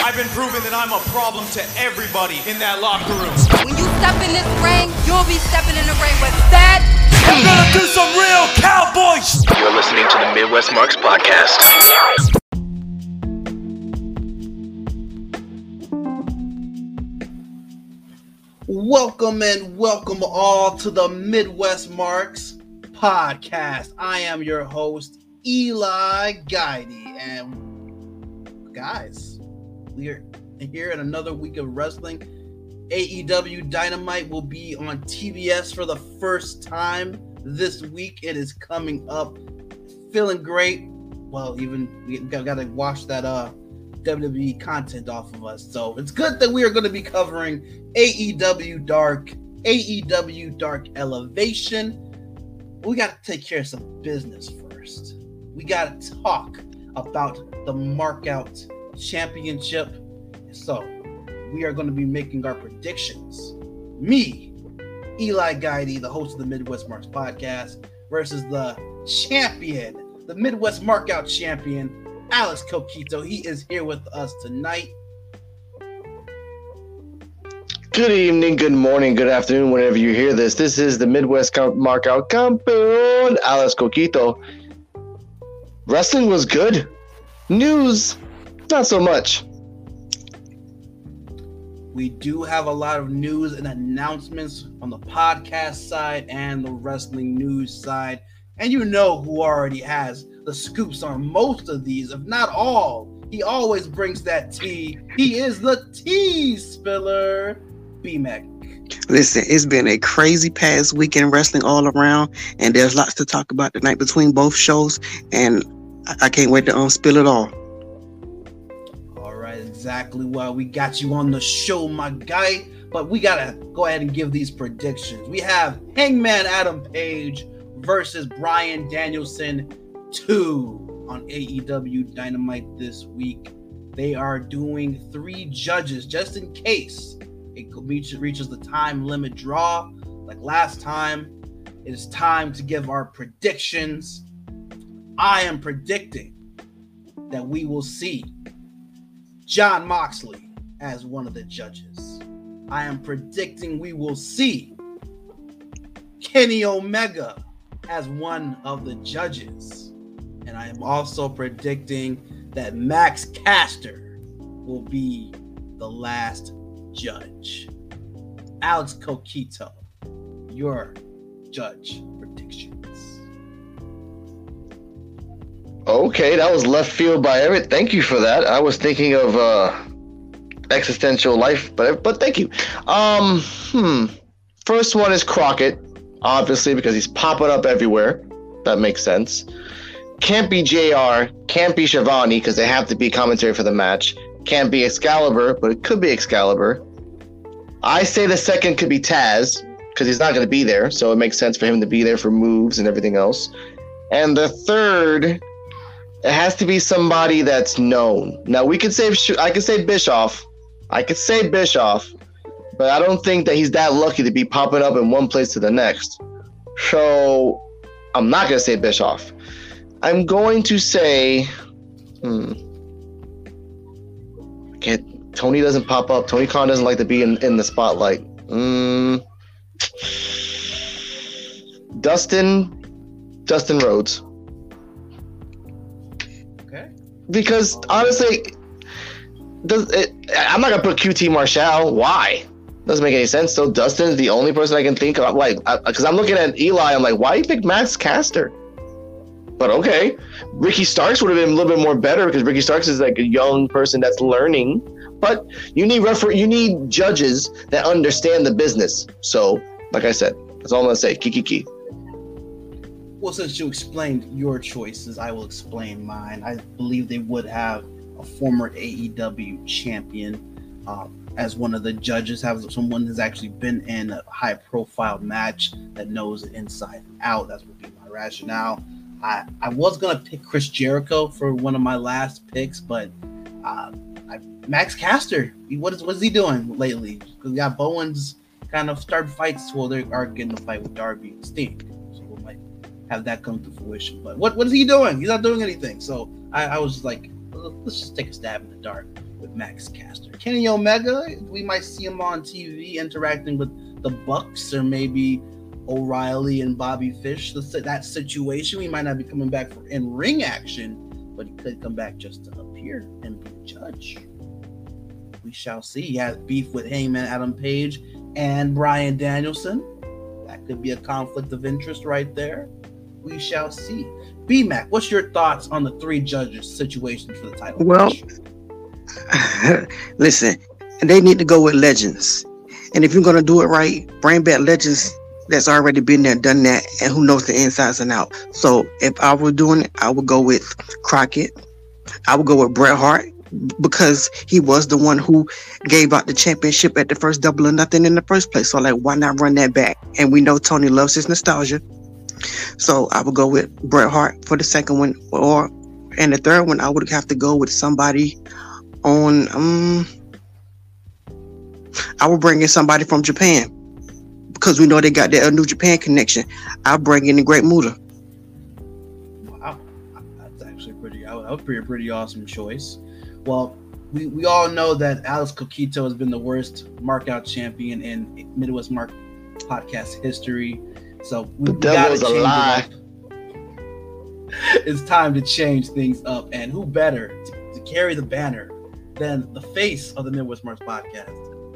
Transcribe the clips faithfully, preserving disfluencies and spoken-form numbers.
I've been proving that I'm a problem to everybody in that locker room. When you step in this ring, you'll be stepping in the ring with that. I'm gonna do some real cowboy sh- You're listening to the Midwest Marks Podcast. Welcome and welcome all to the Midwest Marks Podcast. I am your host, Eli Guidey, and guys, we are here in another week of wrestling. A E W Dynamite will be on T B S for the first time this week. It is coming up. Feeling great. Well, even we got, got to wash that uh W W E content off of us. So it's good that we are going to be covering A E W Dark, A E W Dark Elevation. We got to take care of some business first. We got to talk about the Markout Championship. So we are going to be making our predictions. Me, Eli Guidey, the host of the Midwest Marks Podcast, versus the champion, the Midwest Markout champion, Alex Coquito. He is here with us tonight. Good evening, good morning, good afternoon, whenever you hear this. This is the Midwest Markout Campeon, Alex Coquito. Wrestling was good. News, not so much. We do have a lot of news and announcements on the podcast side and the wrestling news side. And you know who already has the scoops on most of these, if not all. He always brings that tea. He is the tea spiller, B-Mac. Listen, it's been a crazy past weekend wrestling all around, and there's lots to talk about tonight between both shows, and I, I can't wait to um, spill it all. All right, exactly why we got you on the show, my guy. But we got to go ahead and give these predictions. We have Hangman Adam Page versus Bryan Danielson two on A E W Dynamite this week. They are doing three judges just in case it reaches the time limit draw. Like last time, it is time to give our predictions. I am predicting that we will see Jon Moxley as one of the judges. I am predicting we will see Kenny Omega as one of the judges. And I am also predicting that Max Caster will be the last judge. Alex Coquito, your judge predictions. Okay, that was left field by Eric. Thank you for that. I was thinking of uh, existential life, but but thank you. Um, hmm. First one is Crockett, obviously, because he's popping up everywhere. That makes sense. Can't be J R, can't be Shivani, because they have to be commentary for the match. Can't be Excalibur, but it could be Excalibur. I say the second could be Taz, because he's not going to be there, so it makes sense for him to be there for moves and everything else. And the third, it has to be somebody that's known. Now, we could say, I could say Bischoff. I could say Bischoff, but I don't think that he's that lucky to be popping up in one place to the next. So, I'm not going to say Bischoff. I'm going to say, hmm. Okay, Tony doesn't pop up. Tony Khan doesn't like to be in, in the spotlight. Mm, Dustin, Dustin Rhodes. Okay. Because honestly, does it, I'm not gonna put Q T Marshall. Why? Doesn't make any sense. So Dustin is the only person I can think of. Like, because I'm looking at Eli, I'm like, why you pick Max Caster? But okay, Ricky Starks would have been a little bit more better because Ricky Starks is like a young person that's learning. But you need refer- you need judges that understand the business. So, like I said, that's all I'm gonna say. Kiki. Well, since you explained your choices, I will explain mine. I believe they would have a former A E W champion uh, as one of the judges, have someone who's actually been in a high-profile match that knows it inside and out. That would be my rationale. I, I was going to pick Chris Jericho for one of my last picks, but uh, I, Max Caster, what is what is he doing lately? Because we got Bowens kind of started fights while they are getting a fight with Darby and Sting. So we might have that come to fruition. But what, what is he doing? He's not doing anything. So I, I was like, let's just take a stab in the dark. with Max Caster. Kenny Omega, we might see him on T V interacting with the Bucks or maybe O'Reilly and Bobby Fish. That situation, we might not be coming back for in-ring action, but he could come back just to appear and be a judge. We shall see. He has beef with Hangman Adam Page and Bryan Danielson. That could be a conflict of interest right there. We shall see. B-Mac, what's your thoughts on the three judges situation for the title? Well, listen, they need to go with legends. And if you're going to do it right, bring back legends that's already been there, done that, and who knows the insides and out. So if I were doing it, I would go with Crockett. I would go with Bret Hart because he was the one who gave out the championship at the first Double or Nothing in the first place. So like, why not run that back? And we know Tony loves his nostalgia. So I would go with Bret Hart for the second one, or and the third one I would have to go with somebody on. Um, I would bring in somebody from Japan because we know they got that New Japan connection. I'll bring in the Great Muta. Wow, that's actually pretty. That would be a pretty awesome choice. Well, we, we all know that Alex Coquito has been the worst markout champion in Midwest Mark podcast history. So we, we gotta change a lie. It up. It's time to change things up, and who better to, to carry the banner than the face of the Midwest Marks podcast?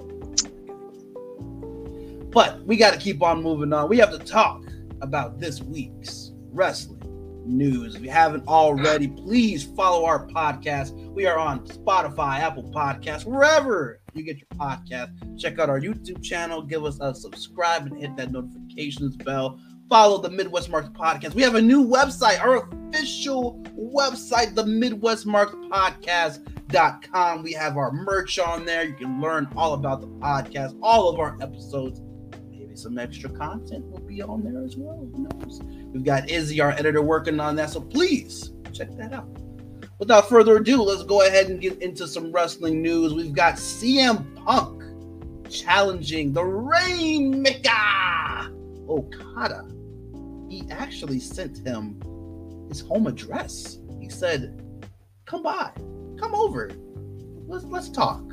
But we got to keep on moving on. We have to talk about this week's wrestling news. If you haven't already, please follow our podcast. We are on Spotify, Apple Podcasts, wherever you get your podcast. Check out our YouTube channel. Give us a subscribe and hit that notifications bell. Follow the Midwest Marks Podcast. We have a new website, our official website, the Midwest Marks Podcast dot com. We have our merch on there. You can learn all about the podcast, all of our episodes. Maybe some extra content will be on there as well. Who knows? We've got Izzy, our editor, working on that. So please check that out. Without further ado, let's go ahead and get into some wrestling news. We've got C M Punk challenging the Rainmaker, Okada. He actually sent him his home address. He said, come by, come over. Let's, let's talk.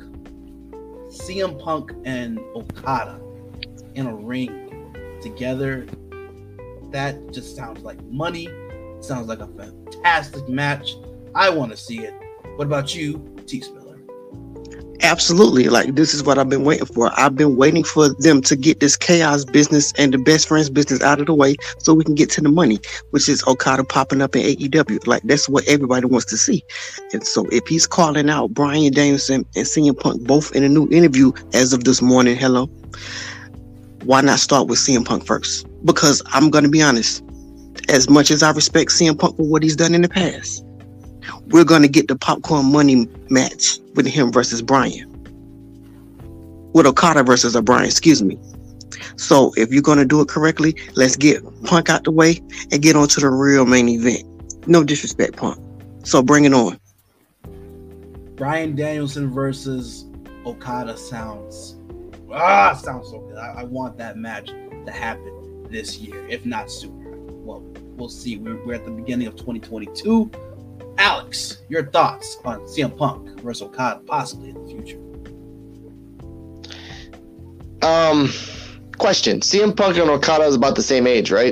C M Punk and Okada in a ring together. That just sounds like money. It sounds like a fantastic match. I want to see it. What about you, T. Spiller? Absolutely. Like, this is what I've been waiting for. I've been waiting for them to get this chaos business and the best friends business out of the way so we can get to the money, which is Okada popping up in A E W. Like, that's what everybody wants to see. And so if he's calling out Bryan Danielson and C M Punk both in a new interview as of this morning, hello, why not start with C M Punk first? Because I'm going to be honest, as much as I respect C M Punk for what he's done in the past, we're going to get the popcorn money match with him versus Bryan. With Okada versus Bryan, excuse me. So if you're going to do it correctly, let's get Punk out the way and get on to the real main event. No disrespect, Punk. So bring it on. Bryan Danielson versus Okada sounds... Ah, sounds so good. I, I want that match to happen this year, if not sooner. Well, we'll see. We're, we're at the beginning of twenty twenty-two. Alex, your thoughts on C M Punk versus Okada possibly in the future? Um, question: C M Punk and Okada is about the same age, right?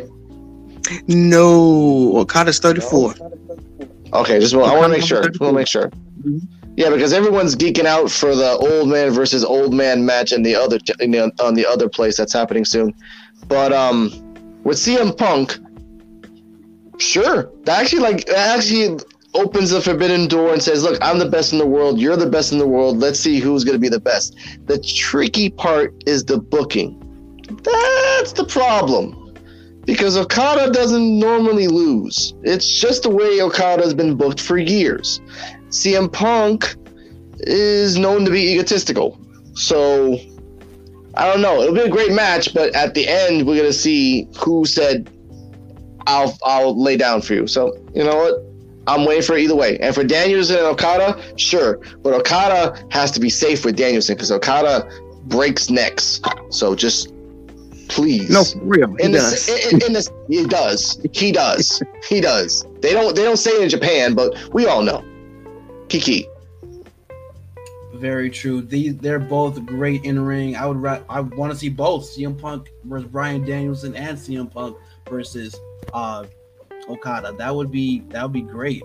No, Okada's thirty-four. Okay, just well, I want to make sure. I want to make sure. Mm-hmm. Yeah, because everyone's geeking out for the old man versus old man match in the other in the, on the other place that's happening soon. But um, with C M Punk, sure, that actually like that actually opens the forbidden door and says, "Look, I'm the best in the world. You're the best in the world. Let's see who's going to be the best." The tricky part is the booking. That's the problem. Because Okada doesn't normally lose. It's just the way Okada's been booked for years. C M Punk is known to be egotistical. So, I don't know. It'll be a great match, but at the end, we're going to see who said, I'll I'll lay down for you. So, you know what? I'm waiting for it either way. And for Danielson and Okada, sure. But Okada has to be safe with Danielson because Okada breaks necks. So just... Please. No, for real. He in does. The, in, in the, he does. He does. He does. They don't. They don't say it in Japan, but we all know. Kiki. Very true. These they're both great in ring. I would ra- I want to see both C M Punk versus Bryan Danielson and C M Punk versus uh, Okada. That would be that would be great.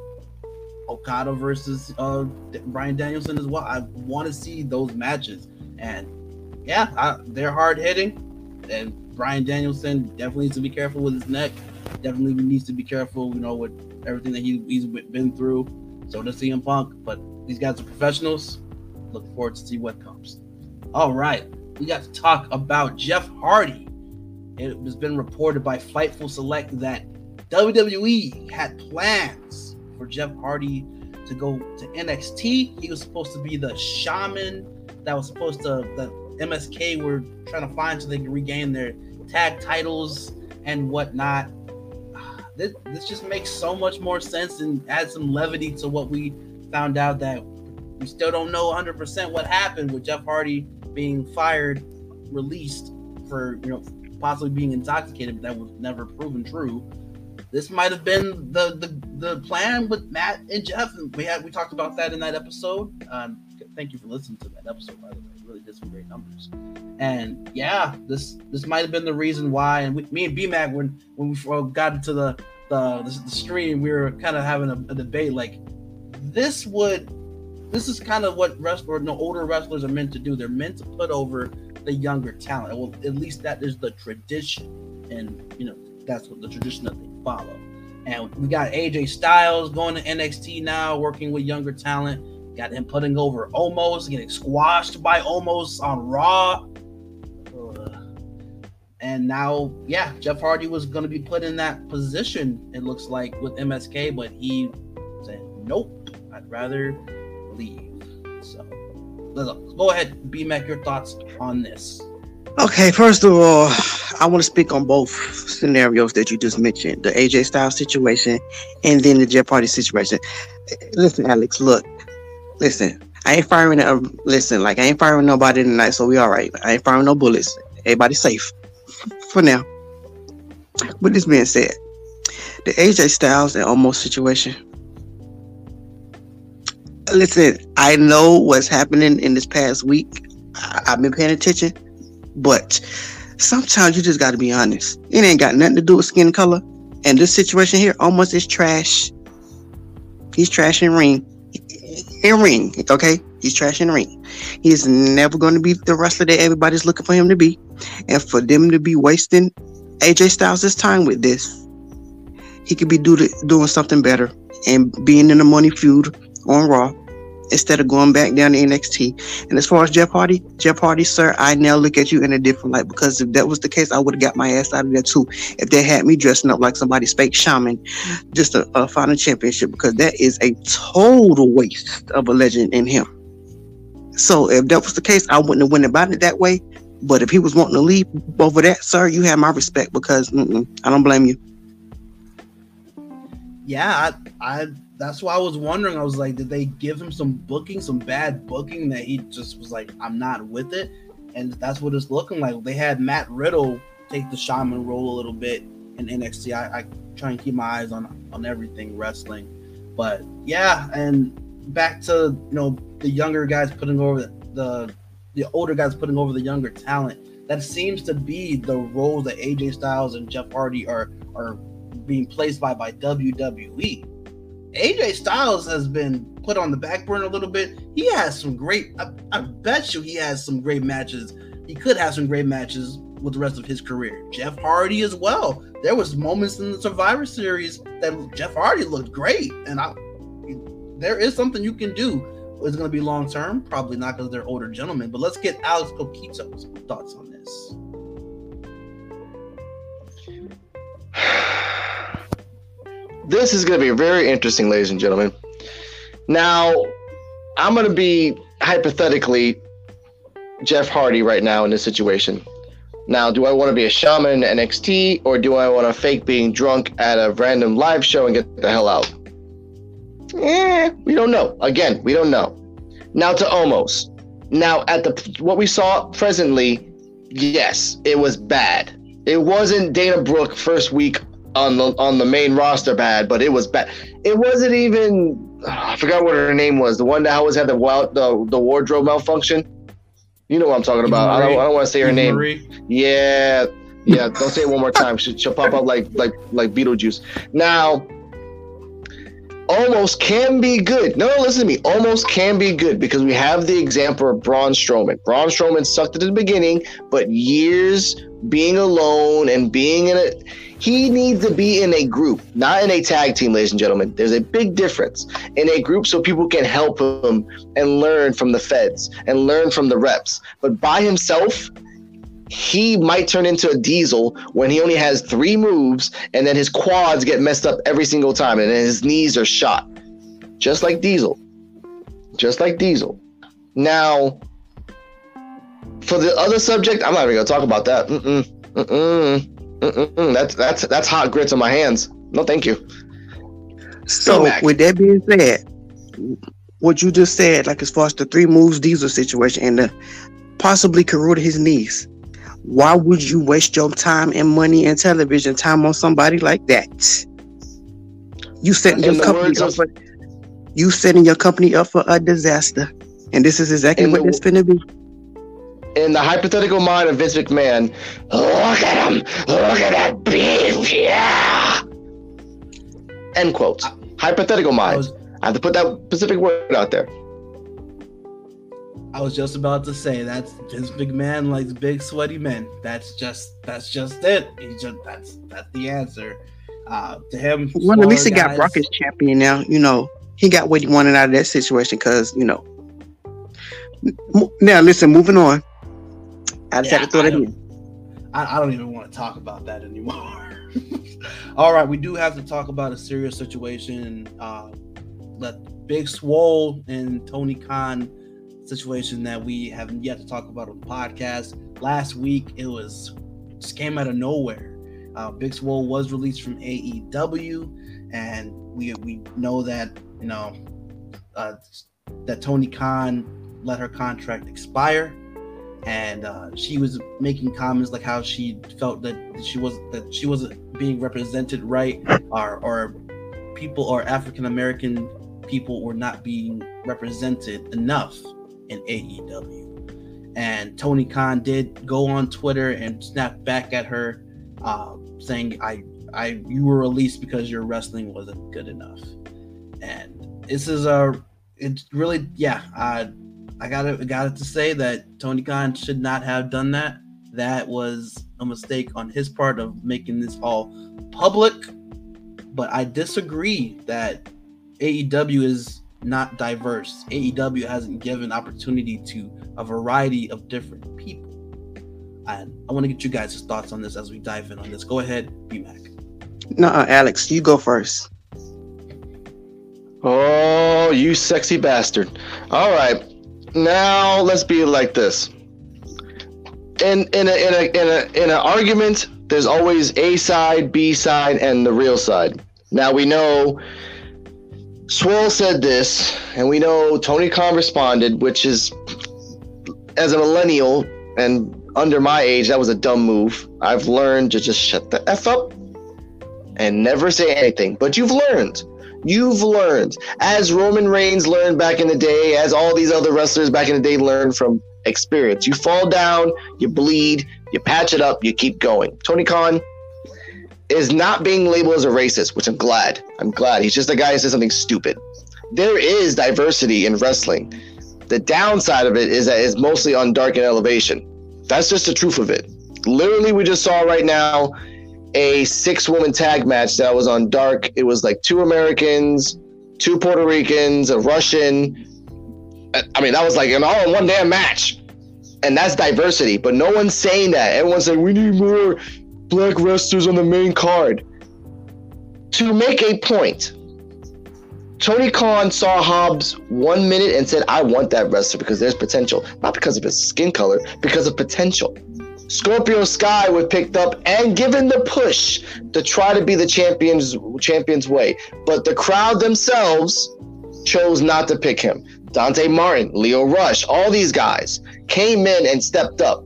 Okada versus uh, Bryan Danielson as well. I want to see those matches. And yeah, I, they're hard hitting. And Bryan Danielson definitely needs to be careful with his neck. Definitely needs to be careful, you know, with everything that he, he's been through. So does C M Punk. But these guys are professionals. Look forward to see what comes. All right, we got to talk about Jeff Hardy. It has been reported by Fightful Select that W W E had plans for Jeff Hardy to go to N X T. He was supposed to be the shaman that was supposed to, that M S K were trying to find so they can regain their tag titles and whatnot. This, this just makes so much more sense and adds some levity to what we found out that we still don't know one hundred percent what happened with Jeff Hardy being fired, released for, you know, possibly being intoxicated, but that was never proven true. This might have been the, the the plan with Matt and Jeff, and we had we talked about that in that episode. Um, thank you for listening to that episode, by the way. It really did some great numbers. And yeah, this this might have been the reason why. And we, me and B-Mac, when when we got into the the, the, the stream, we were kind of having a, a debate. Like, this would this is kind of what wrestlers, no older wrestlers are meant to do. They're meant to put over the younger talent. Well, at least that is the tradition, and you know that's what the tradition that they follow. And we got A J Styles going to N X T now, working with younger talent. Got him putting over Omos, getting squashed by Omos on Raw. Ugh. And now, yeah, Jeff Hardy was going to be put in that position, it looks like, with M S K, but he said, nope, I'd rather leave. So let's go ahead, B-Mac, your thoughts on this. Okay, first of all, I want to speak on both scenarios that you just mentioned, the A J Styles situation and then the Jeff Hardy situation. Listen, Alex, look, listen, I ain't firing, a, listen, like I ain't firing nobody tonight, so we all right. I ain't firing no bullets. Everybody safe for now. With this being said, the A J Styles and Omos situation, listen, I know what's happening in this past week. I, I've been paying attention. But sometimes you just got to be honest. It ain't got nothing to do with skin color. And this situation here almost is trash. He's trash in ring. In ring, okay? He's trash in ring. He's never going to be the wrestler that everybody's looking for him to be. And for them to be wasting A J Styles' time with this, he could be do the, doing something better and being in a money feud on Raw, instead of going back down to N X T. And as far as Jeff Hardy, Jeff Hardy, sir, I now look at you in a different light, because if that was the case, I would have got my ass out of there too. If they had me dressing up like somebody's fake shaman just to uh, find a championship, because that is a total waste of a legend in him. So if that was the case, I wouldn't have went about it that way. But if he was wanting to leave over that, sir, you have my respect, because mm-mm, I don't blame you. Yeah, I, I that's why I was wondering. I was like, did they give him some booking, some bad booking, that he just was like, I'm not with it? And that's what it's looking like. They had Matt Riddle take the shaman role a little bit in N X T. I, I try and keep my eyes on on everything wrestling, but yeah. And back to, you know, the younger guys putting over the the, the older guys putting over the younger talent. That seems to be the role that A J Styles and Jeff Hardy are are being placed by by W W E. A J Styles has been put on the back burner a little bit. He has some great, I, I bet you he has some great matches. He could have some great matches with the rest of his career. Jeff Hardy as well. There was moments in the Survivor Series that Jeff Hardy looked great. And I, there is something you can do. Is it going to be long term? Probably not, because they're older gentlemen. But let's get Alex Coquito's thoughts on this. This is going to be very interesting, ladies and gentlemen. Now, I'm going to be hypothetically Jeff Hardy right now in this situation. Now, do I want to be a shaman in N X T, or do I want to fake being drunk at a random live show and get the hell out? Eh, we don't know. Again, we don't know. Now to Omos. Now, at the what we saw presently, yes, it was bad. It wasn't Dana Brooke first week on the on the main roster bad, but it was bad. It wasn't even I forgot what her name was. The one that always had the wild, the, the wardrobe malfunction. You know what I'm talking about. I don't, I don't want to say her Eva name. Marie? Yeah, yeah. Don't say it one more time. She, she'll pop up like like like Beetlejuice. Now, almost can be good. No, listen to me. Almost can be good because we have the example of Braun Strowman. Braun Strowman sucked at the beginning, but years being alone and being in a, he needs to be in a group, not in a tag team, ladies and gentlemen. There's a big difference in a group so people can help him and learn from the feds and learn from the reps. But by himself, he might turn into a Diesel when he only has three moves and then his quads get messed up every single time and then his knees are shot. Just like Diesel. Just like Diesel. Now, for the other subject, I'm not even going to talk about that. Mm-mm. Mm-mm. Mm-mm. That's, that's, that's hot grits on my hands. No, thank you. So, Mac. With that being said, what you just said, like as far as the three moves Diesel situation and the possibly corroded his knees, why would you waste your time and money and television time on somebody like that? You setting your company up of, for you setting your company up for a disaster, and this is exactly what it's going to be. In the hypothetical mind of Vince McMahon, look at him, look at that beef, yeah. End quote. I, hypothetical mind. I, was, I have to put that specific word out there. I was just about to say that's Vince McMahon likes big sweaty men. That's just that's just it. He just that's that's the answer. Uh, to him, well, at least he guys, got Brock as champion now. You know, he got what he wanted out of that situation because you know. Now listen, moving on. I just yeah, had to throw I that in. I, I don't even want to talk about that anymore. All right, we do have to talk about a serious situation. Uh, let Big Swole and Tony Khan situation that we haven't yet to talk about on the podcast. Last week, it was just came out of nowhere. Uh, Big Swole was released from A E W, and we we know that you know uh, that Tony Khan let her contract expire. And uh, she was making comments like how she felt that she was that she wasn't being represented right, or or people or African American people were not being represented enough in A E W. And Tony Khan did go on Twitter and snap back at her, uh, saying, "I, I, you were released because your wrestling wasn't good enough." And this is a, it's really, yeah. Uh, I got it, got it to say that Tony Khan should not have done that. That was a mistake on his part of making this all public. But I disagree that A E W is not diverse. A E W hasn't given opportunity to a variety of different people. And I want to get you guys' thoughts on this as we dive in on this. Go ahead, B-Mac. No, Alex, you go first. Oh, you sexy bastard. All right. Now let's be like this. In in a in a in a in an argument, there's always A side, B side, and the real side. Now we know Swole said this, and we know Tony Khan responded, which is, as a millennial and under my age, that was a dumb move. I've learned to just shut the F up and never say anything. But you've learned. You've learned, as Roman Reigns learned back in the day, as all these other wrestlers back in the day learned from experience. You fall down, you bleed, you patch it up, you keep going. Tony Khan is not being labeled as a racist, which I'm glad. I'm glad. He's just a guy who says something stupid. There is diversity in wrestling. The downside of it is that it's mostly on Dark and Elevation. That's just the truth of it. Literally, we just saw right now a six-woman tag match that was on Dark. It was like two Americans, two Puerto Ricans, a Russian. I mean, that was like an all-in-one damn match. And that's diversity. But no one's saying that. Everyone's saying, we need more black wrestlers on the main card. To make a point, Tony Khan saw Hobbs one minute and said, I want that wrestler because there's potential. Not because of his skin color, because of potential. Scorpio Sky was picked up and given the push to try to be the champion's champion's way. But the crowd themselves chose not to pick him. Dante Martin, Leo Rush, all these guys came in and stepped up.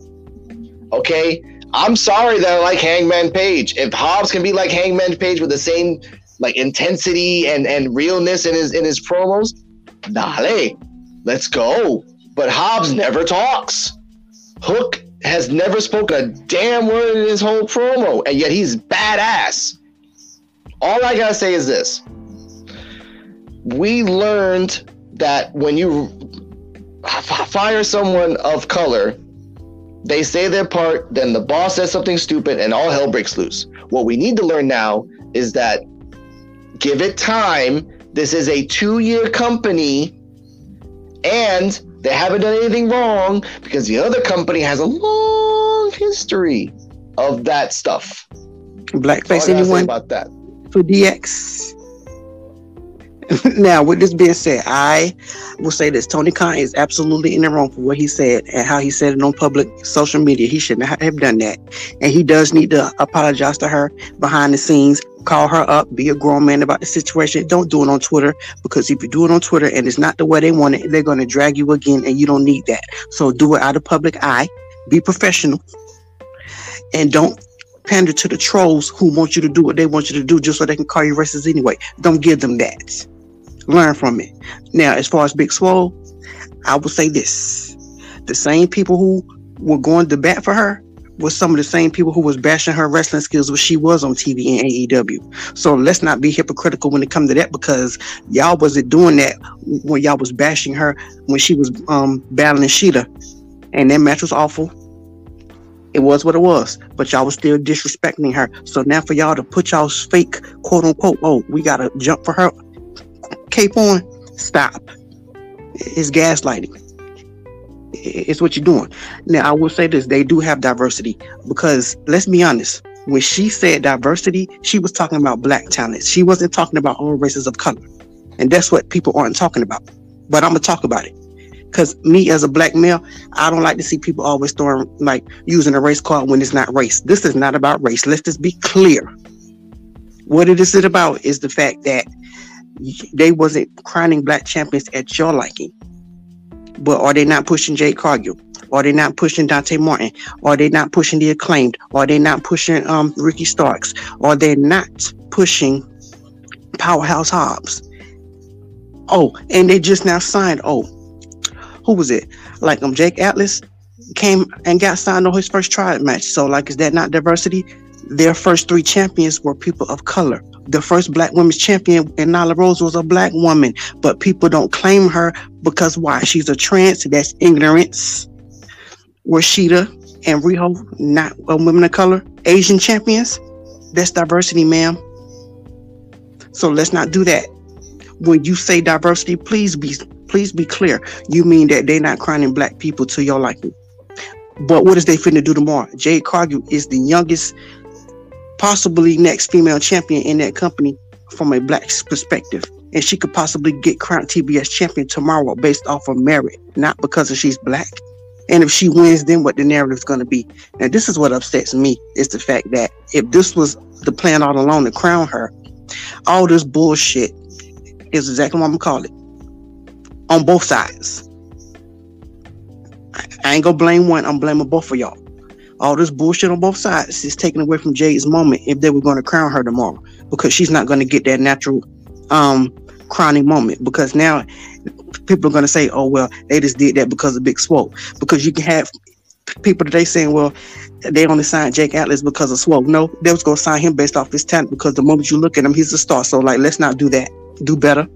Okay? I'm sorry that I like Hangman Page. If Hobbs can be like Hangman Page with the same like intensity and, and realness in his in his promos, dale, let's go. But Hobbs never talks. Hook has never spoken a damn word in his whole promo, and yet he's badass. All I gotta say is this. We learned that when you f- fire someone of color, they say their part, then the boss says something stupid, and all hell breaks loose. What we need to learn now is that give it time. This is a two-year company, and they haven't done anything wrong because the other company has a long history of that stuff. Blackface anyone anyone about that for D X? Now, with this being said, I will say this. Tony Khan is absolutely in the wrong for what he said and how he said it on public social media. He shouldn't have done that. And he does need to apologize to her behind the scenes, call her up, be a grown man about the situation. Don't do it on Twitter, because if you do it on Twitter and it's not the way they want it, they're going to drag you again, and you don't need that. So do it out of public eye. Be professional. And don't pander to the trolls who want you to do what they want you to do just so they can call you racist anyway. Don't give them that. Learn from it. Now, as far as Big Swole, I will say this. The same people who were going to bat for her were some of the same people who was bashing her wrestling skills when she was on T V and A E W. So let's not be hypocritical when it comes to that, because y'all wasn't doing that when y'all was bashing her when she was um, battling Sheeta. And that match was awful. It was what it was, but y'all was still disrespecting her. So now for y'all to put y'all's fake, quote unquote, oh, we got to jump for her cape on, stop. It's gaslighting. It's what you're doing. Now, I will say this. They do have diversity, because let's be honest. When she said diversity, she was talking about black talent. She wasn't talking about all races of color. And that's what people aren't talking about. But I'm going to talk about it. Because me as a black male, I don't like to see people always throwing, like, using a race card when it's not race. This is not about race. Let's just be clear. What it is about is the fact that they wasn't crowning black champions at your liking. But are they not pushing Jade Cargill? Are they not pushing Dante Martin? Are they not pushing the Acclaimed? Are they not pushing um, Ricky Starks? Are they not pushing Powerhouse Hobbs? Oh, and they just now signed, oh, who was it? Like um, Jake Atlas came and got signed on his first trial match. So like, is that not diversity? Their first three champions were people of color. The first black women's champion in Nyla Rose was a black woman, but people don't claim her because why? She's a trans. That's ignorance. Rashida and Riho, not uh, women of color, Asian champions. That's diversity, ma'am. So let's not do that. When you say diversity, please be please be clear. You mean that they're not crowning black people to your liking. But what is they finna do tomorrow? Jade Cargill is the youngest, possibly next female champion in that company from a black perspective. And she could possibly get crowned T B S champion tomorrow based off of merit, not because of she's black. And if she wins, then what the narrative is going to be. Now, this is what upsets me, is the fact that if this was the plan all along to crown her, all this bullshit is exactly what I'm going to call it. On both sides. I ain't going to blame one. I'm blaming both of y'all. All this bullshit on both sides is taken away from Jade's moment if they were going to crown her tomorrow, because she's not going to get that natural um, crowning moment, because now people are going to say, oh, well, they just did that because of Big Swole. Because you can have people today saying, well, they only signed Jake Atlas because of Swole. No, they was going to sign him based off his talent, because the moment you look at him, he's a star. So, like, let's not do that. Do better.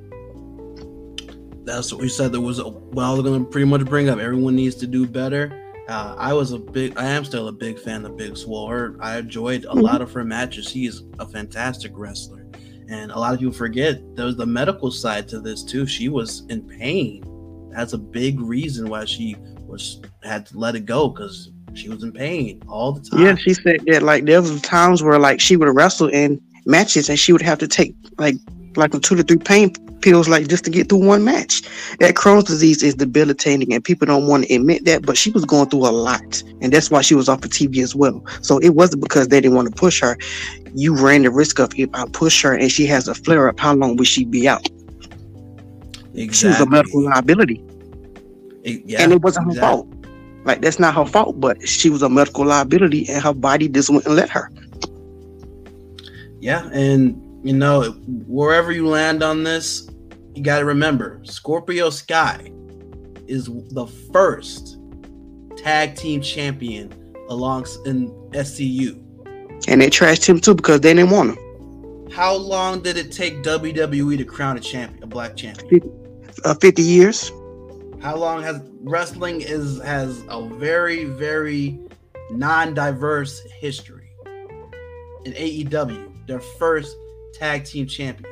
That's what we said. There was a, well, we're going to pretty much bring up. Everyone needs to do better. Uh, I was a big, I am still a big fan of Big Swole. Her, I enjoyed a mm-hmm. lot of her matches. He is a fantastic wrestler. And a lot of people forget there was the medical side to this too. She was in pain. That's a big reason why she was had to let it go, because she was in pain all the time. Yeah, she said that like there was times where like she would wrestle in matches and she would have to take like like two to three pain pills like just to get through one match. That Crohn's disease is debilitating, and people don't want to admit that, but she was going through a lot, and that's why she was off of T V as well. So it wasn't because they didn't want to push her. You ran the risk of, if I push her and she has a flare up, how long would she be out? Exactly. She was a medical liability. It, yeah, and it wasn't exactly. her fault. Like, that's not her fault, but she was a medical liability and her body just wouldn't let her. Yeah, and you know, wherever you land on this, you got to remember Scorpio Sky is the first tag team champion along in S C U. And they trashed him too because they didn't want him. How long did it take W W E to crown a champion, a black champion? Uh, fifty years. How long has wrestling is has a very, very non-diverse history. In A E W, their first tag team champions.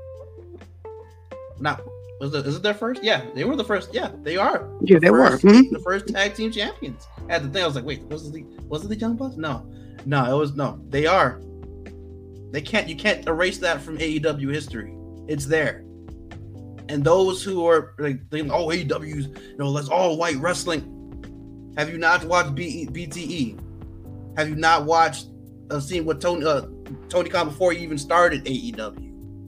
Not was it? Is it their first? Yeah, they were the first. Yeah, they are. Yeah, the they first, were mm-hmm. the first tag team champions. At the thing, I was like, wait, was it the was it the Young Bucks? No, no, it was no. They are. They can't. You can't erase that from A E W history. It's there. And those who are like, thinking, oh, A E W's, you know, that's all white wrestling. Have you not watched B T E? Have you not watched, uh, seen what Tony uh, Tony Khan before he even started A E W?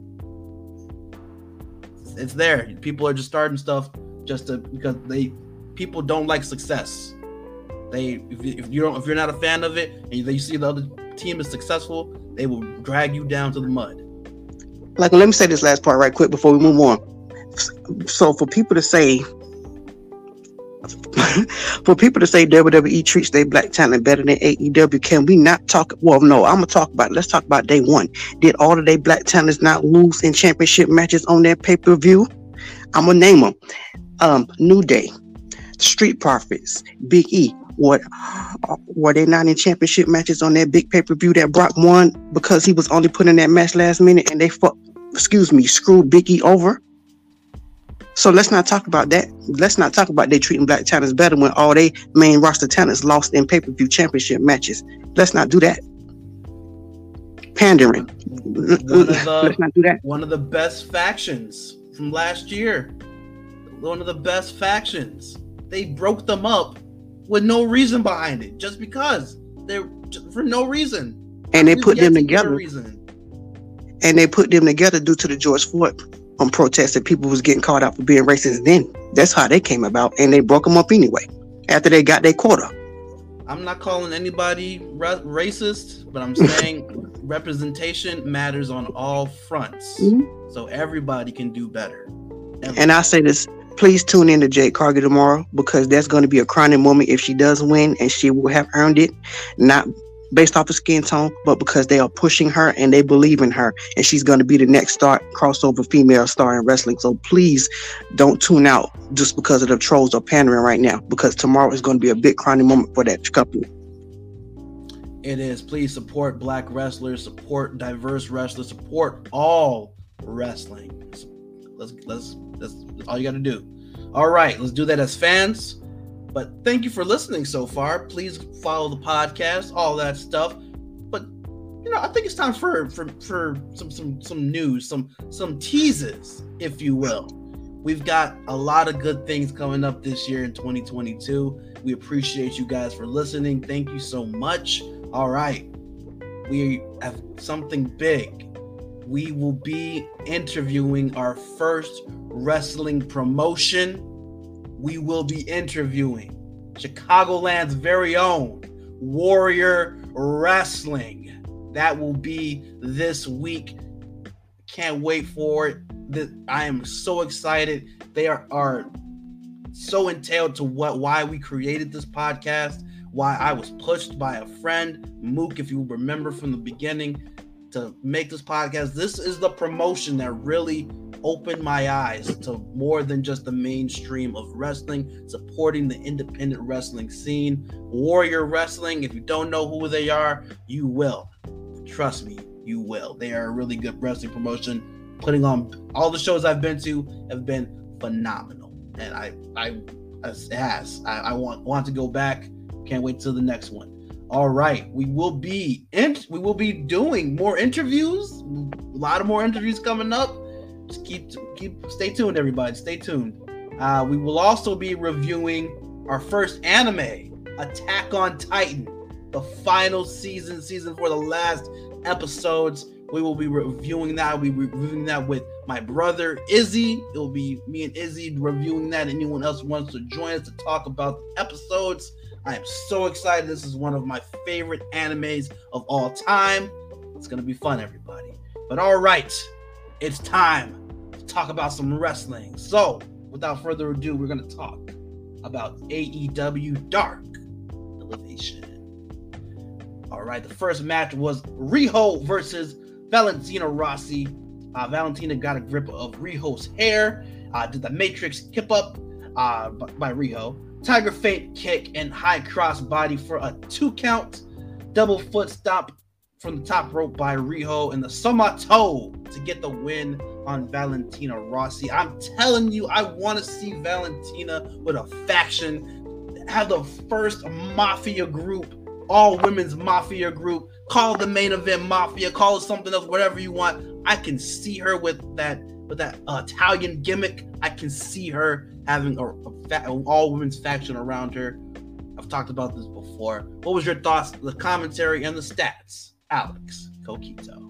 It's there. People are just starting stuff just to because they people don't like success. They if you, if you don't if you're not a fan of it and you see the other team is successful, they will drag you down to the mud. Like, let me say this last part right quick before we move on. So for people to say, for people to say W W E treats their black talent better than A E W, can we not talk? Well, no, I'm gonna talk about. Let's talk about day one. Did all of their black talents not lose in championship matches on their pay per view? I'm gonna name them: um, New Day, Street Profits, Big E. What were they not in championship matches on their big pay per view that Brock won because he was only put in that match last minute and they fuck, excuse me, screwed Big E over? So let's not talk about that. Let's not talk about they treating black talents better when all they main roster talents lost in pay-per-view championship matches. Let's not do that. Pandering. One of the, let's not do that. One of the best factions from last year. One of the best factions. They broke them up with no reason behind it. Just because. They're just for no reason. And they put them together. Reason. And they put them together due to the George Floyd on protests that people was getting called out for being racist then. That's how they came about, and they broke them up anyway after they got their quota. I'm not calling anybody ra- racist, but I'm saying representation matters on all fronts. Mm-hmm. So everybody can do better. Everybody. And I say this, please tune in to Jade Cargill tomorrow because that's going to be a crowning moment if she does win, and she will have earned it, not based off of skin tone, but because they are pushing her and they believe in her, and she's going to be the next star, crossover female star in wrestling. So please don't tune out just because of the trolls are pandering right now, because tomorrow is going to be a big crowning moment for that company. It is. Please support black wrestlers, support diverse wrestlers, support all wrestling. Let's let's that's all you got to do. All right, let's do that as fans. But thank you for listening so far. Please follow the podcast, all that stuff. But you know, I think it's time for for, for some some some news, some some teases, if you will. We've got a lot of good things coming up this year in twenty twenty-two. We appreciate you guys for listening. Thank you so much. All right, we have something big. We will be interviewing our first wrestling promotion. We will be interviewing Chicagoland's very own Warrior Wrestling. That will be this week. Can't wait for it. I am so excited. They are, are so entailed to what why we created this podcast, why I was pushed by a friend, Mook, if you remember from the beginning, to make this podcast. This is the promotion that really opened my eyes to more than just the mainstream of wrestling, supporting the independent wrestling scene. Warrior Wrestling, if you don't know who they are, you will. Trust me, you will. They are a really good wrestling promotion. Putting on all the shows I've been to have been phenomenal. And I, I, it has. I, I want want to go back. Can't wait till the next one. All right, we will be in, we will be doing more interviews. A lot of more interviews coming up. Just keep keep stay tuned, everybody. Stay tuned. Uh, we will also be reviewing our first anime, Attack on Titan, the final season, season for the last episodes. We will be reviewing that. We'll be reviewing that with my brother Izzy. It will be me and Izzy reviewing that. Anyone else wants to join us to talk about the episodes? I am so excited. This is one of my favorite animes of all time. It's gonna be fun, everybody. But all right, it's time to talk about some wrestling. So, without further ado, we're going to talk about A E W Dark Elevation. All right, the first match was Riho versus Valentina Rossi. Uh, Valentina got a grip of Riho's hair, uh, did the Matrix kip up uh, by, by Riho, Tiger Fate kick, and high cross body for a two count, double foot stomp from the top rope by Riho, and the Somato to get the win on Valentina Rossi. I'm telling you, I want to see Valentina with a faction, have the first Mafia group, all women's Mafia group, call the main event Mafia, call it something else, whatever you want. I can see her with that with that uh, Italian gimmick. I can see her having a, a fa- all women's faction around her. I've talked about this before. What was your thoughts, the commentary, and the stats, Alex Coquito?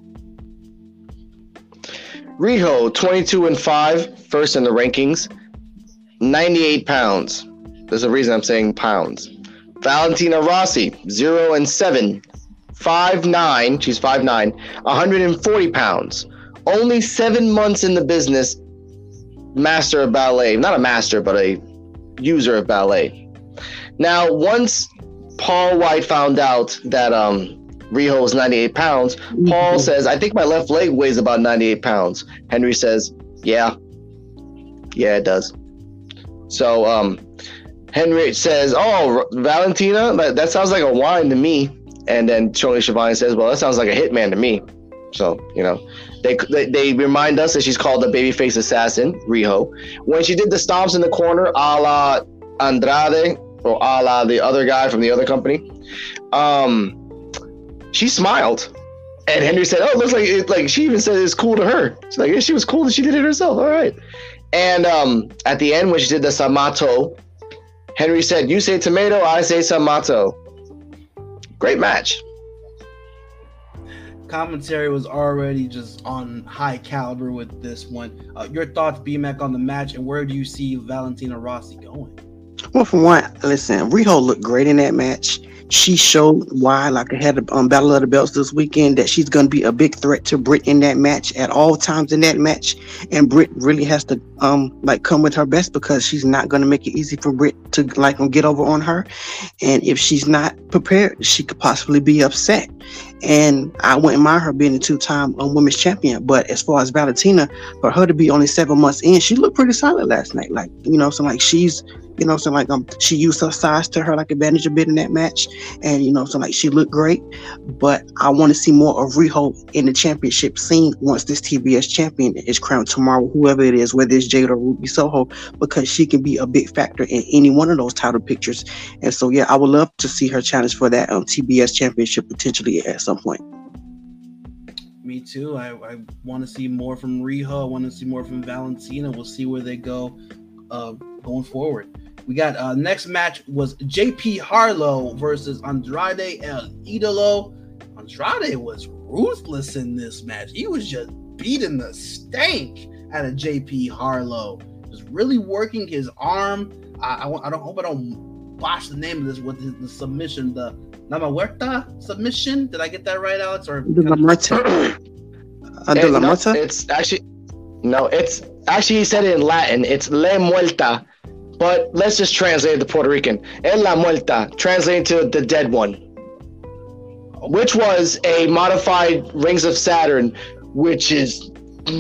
Riho, twenty-two and five, first in the rankings, ninety-eight pounds. There's a reason I'm saying pounds. Valentina Rossi, zero and seven, five nine. She's five nine, one hundred forty pounds. Only seven months in the business, master of ballet. Not a master, but a user of ballet. Now, once Paul White found out that um, Riho was ninety-eight pounds, Paul says, I think my left leg weighs about ninety-eight pounds. Henry says, yeah. Yeah, it does. So, um, Henry says, oh, Valentina, that, that sounds like a wine to me. And then Tony Schiavone says, well, that sounds like a hitman to me. So, you know, they, they they remind us that she's called the babyface assassin, Riho. When she did the stomps in the corner, a la Andrade, or a la the other guy from the other company, um, she smiled. And Henry said, oh, it looks like it, like she even said it's cool to her. She's like, yeah, she was cool that she did it herself. All right. And um, at the end, when she did the Samato, Henry said, you say tomato, I say Samato. Great match. Commentary was already just on high caliber with this one. Uh, your thoughts, B-Mac, on the match, and where do you see Valentina Rossi going? Well, for one, listen, Riho looked great in that match. She showed why, like I had the um, Battle of the Belts this weekend, that she's going to be a big threat to Britt in that match at all times in that match. And Britt really has to um like come with her best, because she's not going to make it easy for Britt to like get over on her. And if she's not prepared, she could possibly be upset. And I wouldn't mind her being a two-time um, women's champion. But as far as Valentina, for her to be only seven months in, she looked pretty solid last night. Like, you know, so like she's, you know, so like um she used her size to her like advantage a bit in that match. And, you know, so like she looked great. But I want to see more of Riho in the championship scene once this T B S champion is crowned tomorrow, whoever it is, whether it's Jade or Ruby Soho, because she can be a big factor in any one of those title pictures. And so, yeah, I would love to see her challenge for that um, T B S championship potentially at some point. Me too. I, I want to see more from Riho. I want to see more from Valentina. We'll see where they go uh, going forward. We got uh, next match was J P Harlow versus Andrade El Idolo. Andrade was ruthless in this match. He was just beating the stank out of J P Harlow. Was really working his arm. I, I, I don't hope I don't botch the name of this with his, the submission, the La Muerta submission. Did I get that right, Alex? Or De La Muerta. uh, De La Muerta? No, it's actually no. It's actually he said it in Latin. It's Le Muerta. But let's just translate it to Puerto Rican. En la muerta, translating to the dead one, which was a modified Rings of Saturn, which is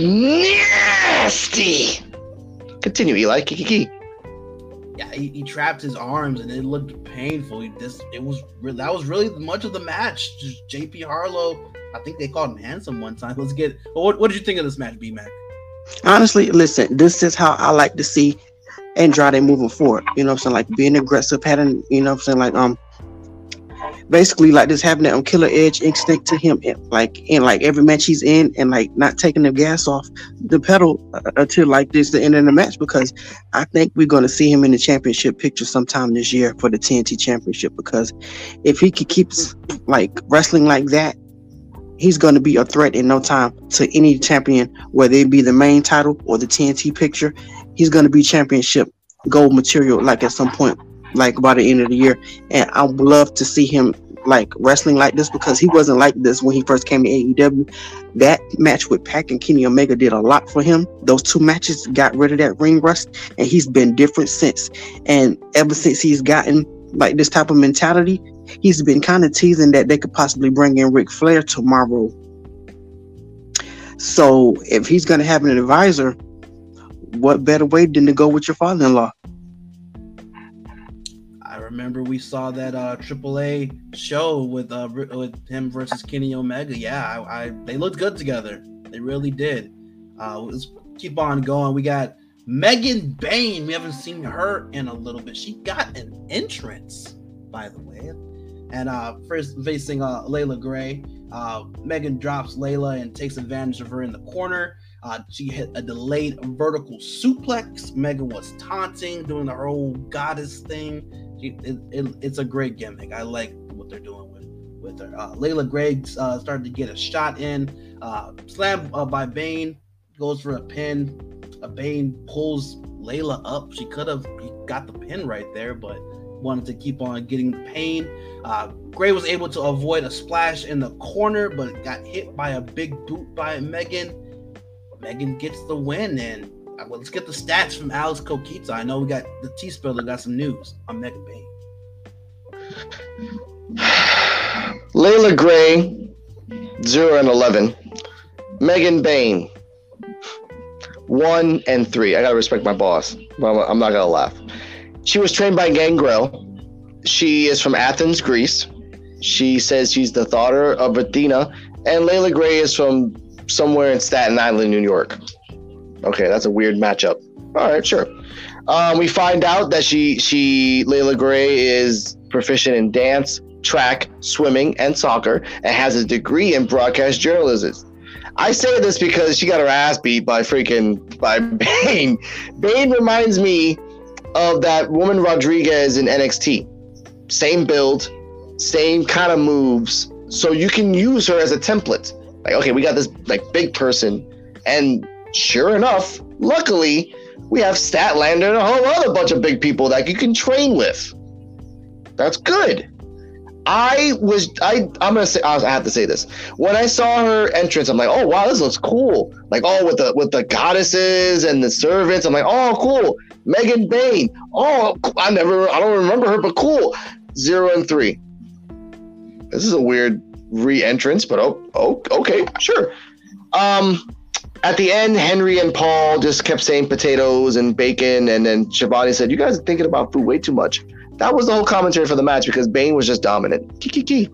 nasty. Continue, Eli. Kiki. Yeah, he, he trapped his arms and it looked painful. He, this it was re- that was really much of the match. Just J P Harlow. I think they called him handsome one time. Let's get. What, what did you think of this match, B-Mac? Honestly, listen, this is how I like to see Andrade moving forward, you know what I'm saying, like being aggressive, having, you know what I'm saying, like um basically like just having that um, killer edge instinct to him, like in like every match he's in, and like not taking the gas off the pedal uh, until like this the end of the match, because I think we're going to see him in the championship picture sometime this year for the T N T championship, because if he could keep like wrestling like that, he's going to be a threat in no time to any champion, whether it be the main title or the T N T picture. He's going to be championship gold material, like at some point, like by the end of the year. And I would love to see him like wrestling like this because he wasn't like this when he first came to A E W. That match with Pac and Kenny Omega did a lot for him. Those two matches got rid of that ring rust, and he's been different since. And ever since he's gotten like this type of mentality, he's been kind of teasing that they could possibly bring in Ric Flair tomorrow. So if he's going to have an advisor, what better way than to go with your father-in-law? I remember we saw that uh, triple A show with uh, with him versus Kenny Omega. Yeah, I, I they looked good together. They really did. Uh, let's keep on going. We got Megan Bayne. We haven't seen her in a little bit. She got an entrance, by the way. And uh, first facing uh, Layla Gray. Uh, Megan drops Layla and takes advantage of her in the corner. Uh, she hit a delayed vertical suplex. Megan was taunting, doing the whole goddess thing. She, it, it, it's a great gimmick. I like what they're doing with, with her. Uh, Layla Gray uh, started to get a shot in. Uh, slam uh, by Bayne. Goes for a pin. Uh, Bayne pulls Layla up. She could have got the pin right there, but wanted to keep on getting the pain. Uh, Gray was able to avoid a splash in the corner, but got hit by a big boot by Megan. Megan gets the win, and uh, well, let's get the stats from Alex Kokita. I know we got the T-Spiller got some news on Megan Bayne. Layla Gray, zero and eleven. Megan Bayne, one and three. I gotta respect my boss, but I'm, I'm not gonna laugh. She was trained by Gangrel. She is from Athens, Greece. She says she's the daughter of Athena, and Layla Gray is from somewhere in Staten Island, New York. Okay, that's a weird matchup. All right, sure. Um, we find out that she, she, Layla Gray is proficient in dance, track, swimming, and soccer, and has a degree in broadcast journalism. I say this because she got her ass beat by freaking by Bayne. Bayne reminds me of that woman Rodriguez in N X T. Same build, same kind of moves. So you can use her as a template. Like, okay, we got this like big person, and sure enough, luckily, we have Statlander and a whole other bunch of big people that you can train with. That's good. I was, I, I'm gonna say, I have to say this. When I saw her entrance, I'm like, oh wow, this looks cool. Like, oh, with the with the goddesses and the servants, I'm like, oh, cool. Megan Bayne. Oh, I never, I don't remember her, but cool. Zero and three. This is a weird re-entrance, but oh, oh, okay, sure. Um, at the end, Henry and Paul just kept saying potatoes and bacon, and then Shivani said, "You guys are thinking about food way too much." That was the whole commentary for the match because Bayne was just dominant. Kiki.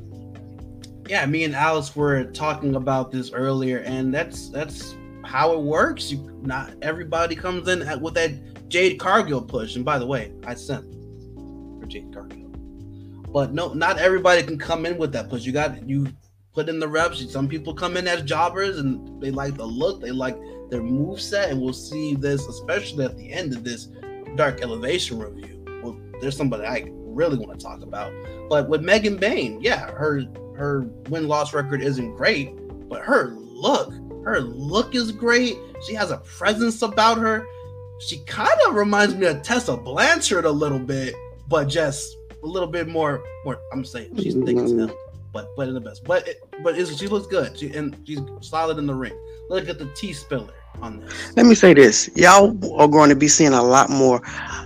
Yeah, me and Alice were talking about this earlier, and that's that's how it works. You not everybody comes in at, with that Jade Cargill push. And by the way, I sent for Jade Cargill. But no, not everybody can come in with that push. You got you put in the reps. Some people come in as jobbers and they like the look, they like their moveset, and we'll see this, especially at the end of this Dark Elevation review. Well, there's somebody I really want to talk about. But with Megan Bayne, yeah, her her win-loss record isn't great, but her look, her look is great. She has a presence about her. She kind of reminds me of Tessa Blanchard a little bit, but just a little bit more. More, I'm saying she's thick as hell, but but in the best. But it, but it's, she looks good. She and she's solid in the ring. Look at the T-Spiller on this. Let me say this: y'all are going to be seeing a lot more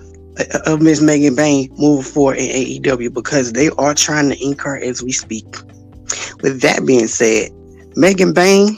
of Miss Megan Bayne moving forward in A E W because they are trying to ink her as we speak. With that being said, Megan Bayne,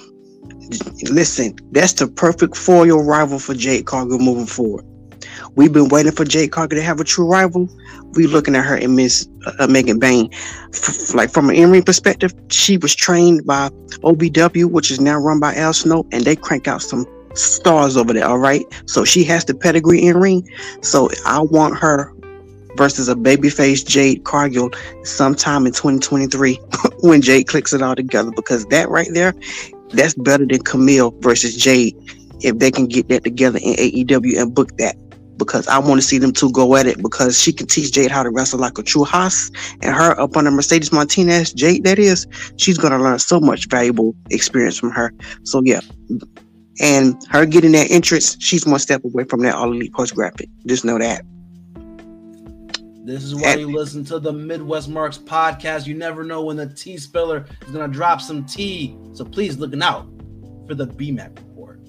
listen, that's the perfect foil rival for Jade Cargill moving forward. We've been waiting for Jade Cargill to have a true rival. We're looking at her in Miss uh, Megan Bayne. F- like from an in-ring perspective, she was trained by O B W, which is now run by Al Snow, and they crank out some stars over there, all right? So she has the pedigree in ring. So I want her versus a babyface Jade Cargill sometime in twenty twenty-three when Jade clicks it all together, because that right there, that's better than Camille versus Jade if they can get that together in A E W and book that, because I want to see them two go at it, because she can teach Jade how to wrestle like a true Haas, and her up on the Mercedes Martinez, Jade that is, she's going to learn so much valuable experience from her. So yeah, and her getting that entrance, she's one step away from that All Elite post graphic. Just know that. This is why you listen to the Midwest Marks podcast. You never know when the tea spiller is going to drop some tea. So please looking out for the B MAC report.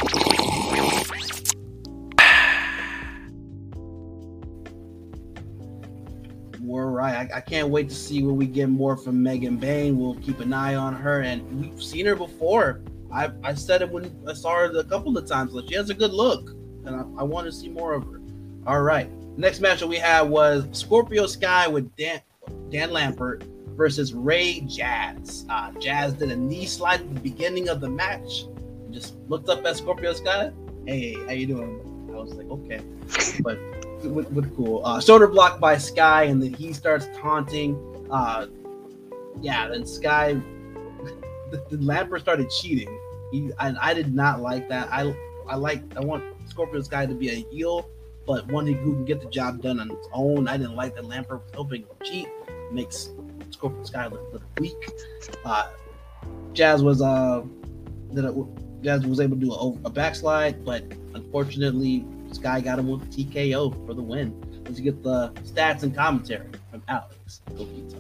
All right. I, I can't wait to see when we get more from Megan Bayne. We'll keep an eye on her. And we've seen her before. I, I said it when I saw her a couple of times. Like, she has a good look. And I, I want to see more of her. All right. Next match that we had was Scorpio Sky with Dan, Dan Lambert versus Ray Jazz. Uh, Jazz did a knee slide at the beginning of the match. Just looked up at Scorpio Sky. Hey, how you doing? I was like, okay. But, but, but cool. Uh, shoulder block by Sky, and then he starts taunting. Uh, yeah, then Sky, the, the Lambert started cheating. He, I, I did not like that. I, I like, I want Scorpio Sky to be a heel. But one who can get the job done on its own. I didn't like that Lambert was hoping to cheat. Makes Scorpio Sky look, look weak. Uh, Jazz was uh, did a, Jazz was able to do a, a backslide, but unfortunately, Sky got him with a T K O for the win. Let's get the stats and commentary from Alex Copito.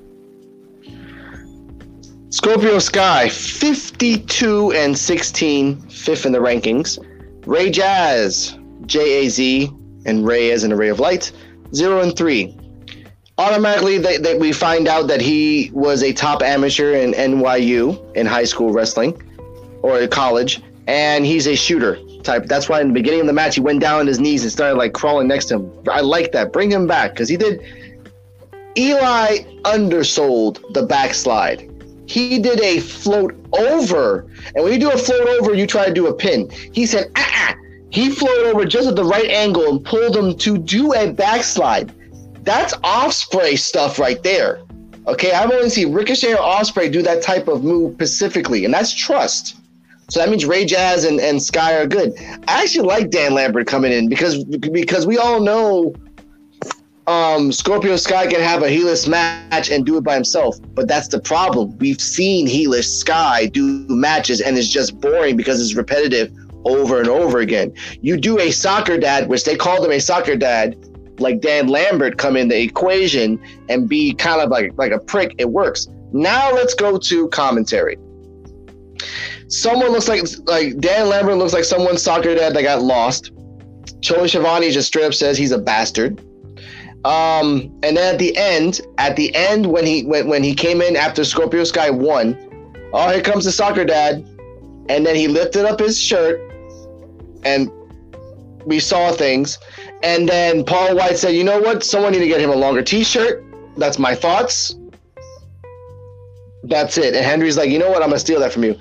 Scorpio Sky, fifty-two and sixteen, fifth in the rankings. Ray Jazz, J A Z, and Ray as an array of light, zero and three. Automatically, they, they, we find out that he was a top amateur in N Y U in high school wrestling or college, and he's a shooter type. That's why in the beginning of the match, he went down on his knees and started like crawling next to him. I like that. Bring him back because he did. Eli undersold the backslide. He did a float over, and when you do a float over, you try to do a pin. He said, ah, ah. He floated over just at the right angle and pulled him to do a backslide. That's Ospreay stuff right there. Okay, I've only seen Ricochet or Ospreay do that type of move specifically, and that's trust. So that means Ray Jazz and, and Sky are good. I actually like Dan Lambert coming in because because we all know um, Scorpio Sky can have a heelless match and do it by himself, but that's the problem. We've seen heelless Sky do matches and it's just boring because it's repetitive over and over again. You do a soccer dad, which they called him a soccer dad, like Dan Lambert come in the equation and be kind of like, like a prick, it works. Now let's go to commentary. Someone looks like like Dan Lambert looks like someone's soccer dad that got lost. Choli Schiavone just straight up says he's a bastard. Um, and then at the end, at the end when he when, when he came in after Scorpio Sky won, oh, here comes the soccer dad. And then he lifted up his shirt and we saw things. And then Paul White said, you know what? Someone need to get him a longer t-shirt. That's my thoughts. That's it. And Henry's like, you know what? I'm going to steal that from you.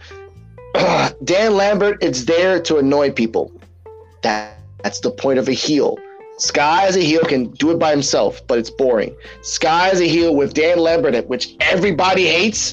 Dan Lambert, it's there to annoy people. That, that's the point of a heel. Sky as a heel can do it by himself, but it's boring. Sky as a heel with Dan Lambert, which everybody hates,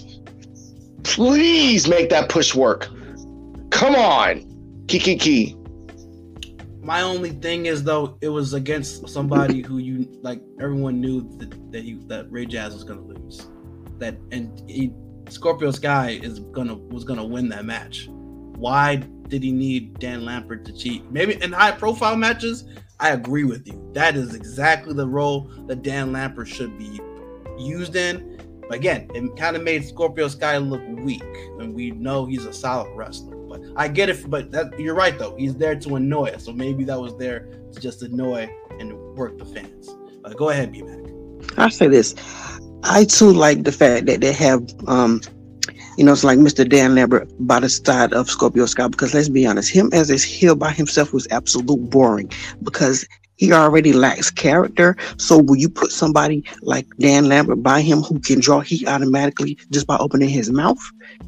please make that push work. Come on. Kiki key. My only thing is though, it was against somebody who you like. Everyone knew that that, he, that Ray Jazz was gonna lose. That and he, Scorpio Sky is gonna was gonna win that match. Why did he need Dan Lambert to cheat? Maybe in high profile matches, I agree with you. That is exactly the role that Dan Lambert should be used in. But again, it kind of made Scorpio Sky look weak, and we know he's a solid wrestler. But I get it. But that, you're right, though. He's there to annoy us. So maybe that was there to just annoy and work the fans. Uh, go ahead, B-Mac. I'll say this. I, too, like the fact that they have, um, you know, it's like Mister Dan Lambert by the side of Scorpio Sky. Because let's be honest, him as a heel by himself was absolute boring. Because he already lacks character. So will you put somebody like Dan Lambert by him who can draw heat automatically just by opening his mouth?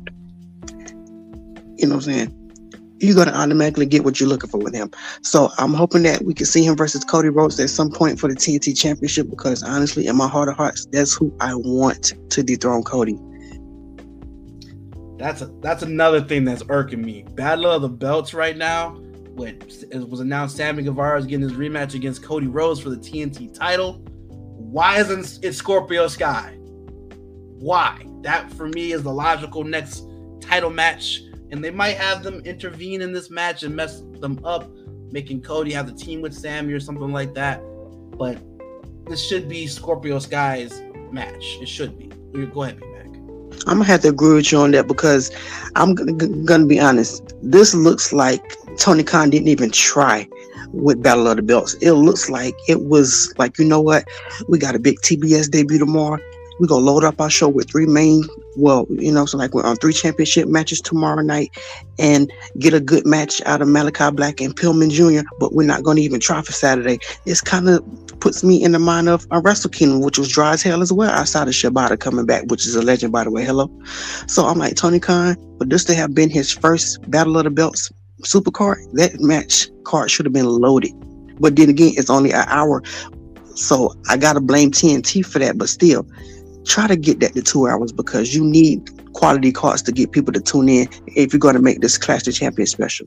You know what I'm saying? You're going to automatically get what you're looking for with him. So I'm hoping that we can see him versus Cody Rhodes at some point for the T N T Championship, because honestly, in my heart of hearts, that's who I want to dethrone Cody. That's a, that's another thing that's irking me. Battle of the Belts right now. With, it was announced Sammy Guevara is getting his rematch against Cody Rhodes for the T N T title. Why isn't it Scorpio Sky? Why? That for me is the logical next title match. And they might have them intervene in this match and mess them up, making Cody have the team with Sammy or something like that. But this should be Scorpio Sky's match. It should be. Go ahead, B-Mac. I'm gonna have to agree with you on that because I'm g- g- gonna be honest. This looks like Tony Khan didn't even try with Battle of the Belts. It looks like it was like, you know what? We got a big T B S debut tomorrow. We're gonna load up our show with three main, well, you know, so like we're on three championship matches tomorrow night and get a good match out of Malachi Black and Pillman Junior, but we're not gonna even try for Saturday. This kind of puts me in the mind of a Wrestle Kingdom, which was dry as hell as well, outside of Shibata coming back, which is a legend, by the way. Hello. So I'm like, Tony Khan, but this to have been his first Battle of the Belts super card, that match card should have been loaded. But then again, it's only an hour, so I gotta blame T N T for that. But still, try to get that to two hours because you need quality cards to get people to tune in if you're going to make this Clash of Champions special.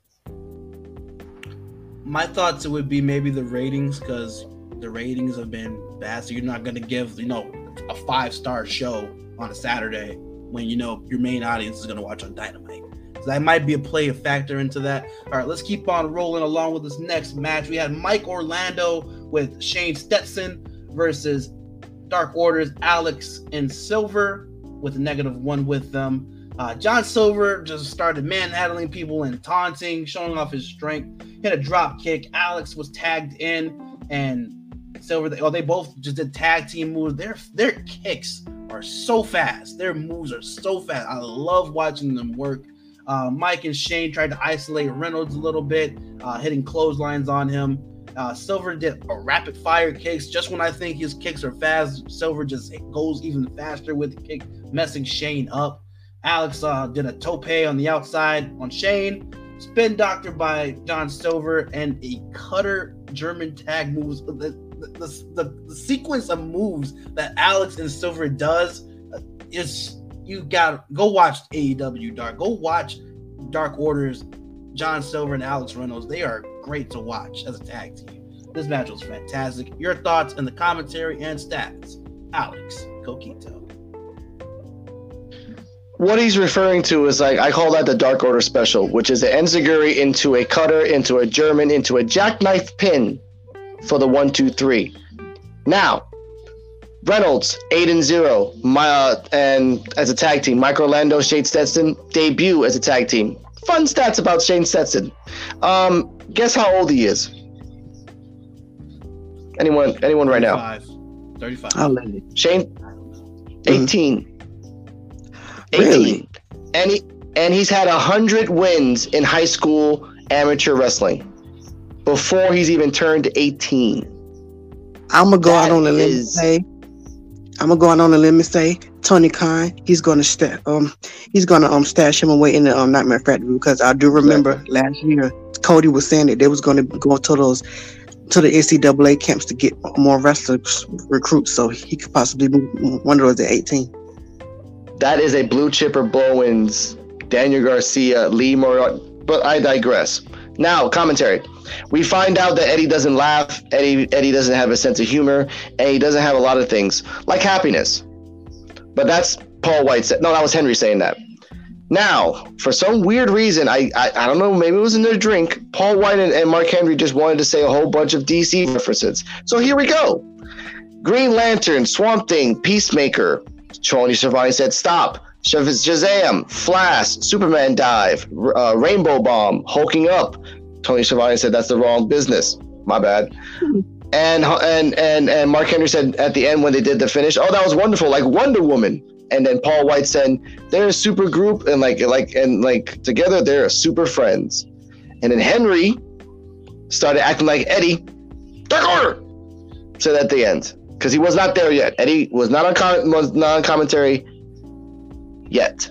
My thoughts it would be maybe the ratings, because the ratings have been bad. So you're not going to give, you know, a five-star show on a Saturday when you know your main audience is going to watch on Dynamite. So that might be a play, a factor into that. All right, let's keep on rolling along with this next match. We had Mike Orlando with Shane Stetson versus Dark Order's Alex and Silver with a negative one with them. Uh, John Silver just started manhandling people and taunting, showing off his strength. Hit a drop kick. Alex was tagged in, and Silver. They, oh, they both just did tag team moves. Their their kicks are so fast. Their moves are so fast. I love watching them work. Uh, Mike and Shane tried to isolate Reynolds a little bit, uh, hitting clotheslines on him. Uh, Silver did a rapid fire kicks. Just when I think his kicks are fast, Silver just goes even faster with the kick, messing Shane up. Alex uh, did a tope on the outside on Shane. Spin doctor by John Silver and a cutter German tag moves. The, the, the, the, the sequence of moves that Alex and Silver does is, you got go watch A E W Dark. Go watch Dark Order's John Silver and Alex Reynolds. They are great to watch as a tag team. This match was fantastic. Your thoughts in the commentary and stats, Alex Coquito. What he's referring to is, like, I call that the Dark Order special, which is the enziguri into a cutter, into a German, into a jackknife pin for the one, two, three. Now, Reynolds, eight and zero, my, uh, and as a tag team, Mike Orlando, Shane Stetson, debut as a tag team. Fun stats about Shane Stetson. Um, guess how old he is? Anyone? Anyone right now? thirty-five. I'll let it. Shane, eighteen. Mm-hmm. eighteen. Really? And he and he's had a hundred wins in high school amateur wrestling before he's even turned eighteen. I'm gonna go That out on a limb and is- say, I'm gonna go out on a limb and say, Tony Khan, he's gonna sta- um, he's gonna um stash him away in the um Nightmare Factory, because I do remember Exactly. last year Cody was saying that they was gonna go to those to the N C double A camps to get more wrestlers recruits, so he could possibly be one of those at eighteen. That is a blue chipper Bowens, Daniel Garcia, Lee Morat. But I digress. Now, commentary. We find out that Eddie doesn't laugh. Eddie Eddie doesn't have a sense of humor, and he doesn't have a lot of things like happiness. But that's Paul White said. No, that was Henry saying that. Now, for some weird reason, I I, I don't know, maybe it was in their drink, Paul White and, and Mark Henry just wanted to say a whole bunch of D C references. So here we go. Green Lantern, Swamp Thing, Peacemaker. Tony Schiavone said stop. Shazam, Flash, Superman Dive, uh, Rainbow Bomb, Hulking Up. Tony Schiavone said that's the wrong business. My bad. And and and and Mark Henry said at the end when they did the finish, oh, that was wonderful, like Wonder Woman. And then Paul White said they're a super group and like like and like together they're super friends. And then Henry started acting like Eddie. Dark Order said at the end, because he was not there yet. Eddie was not on com- was not on commentary yet.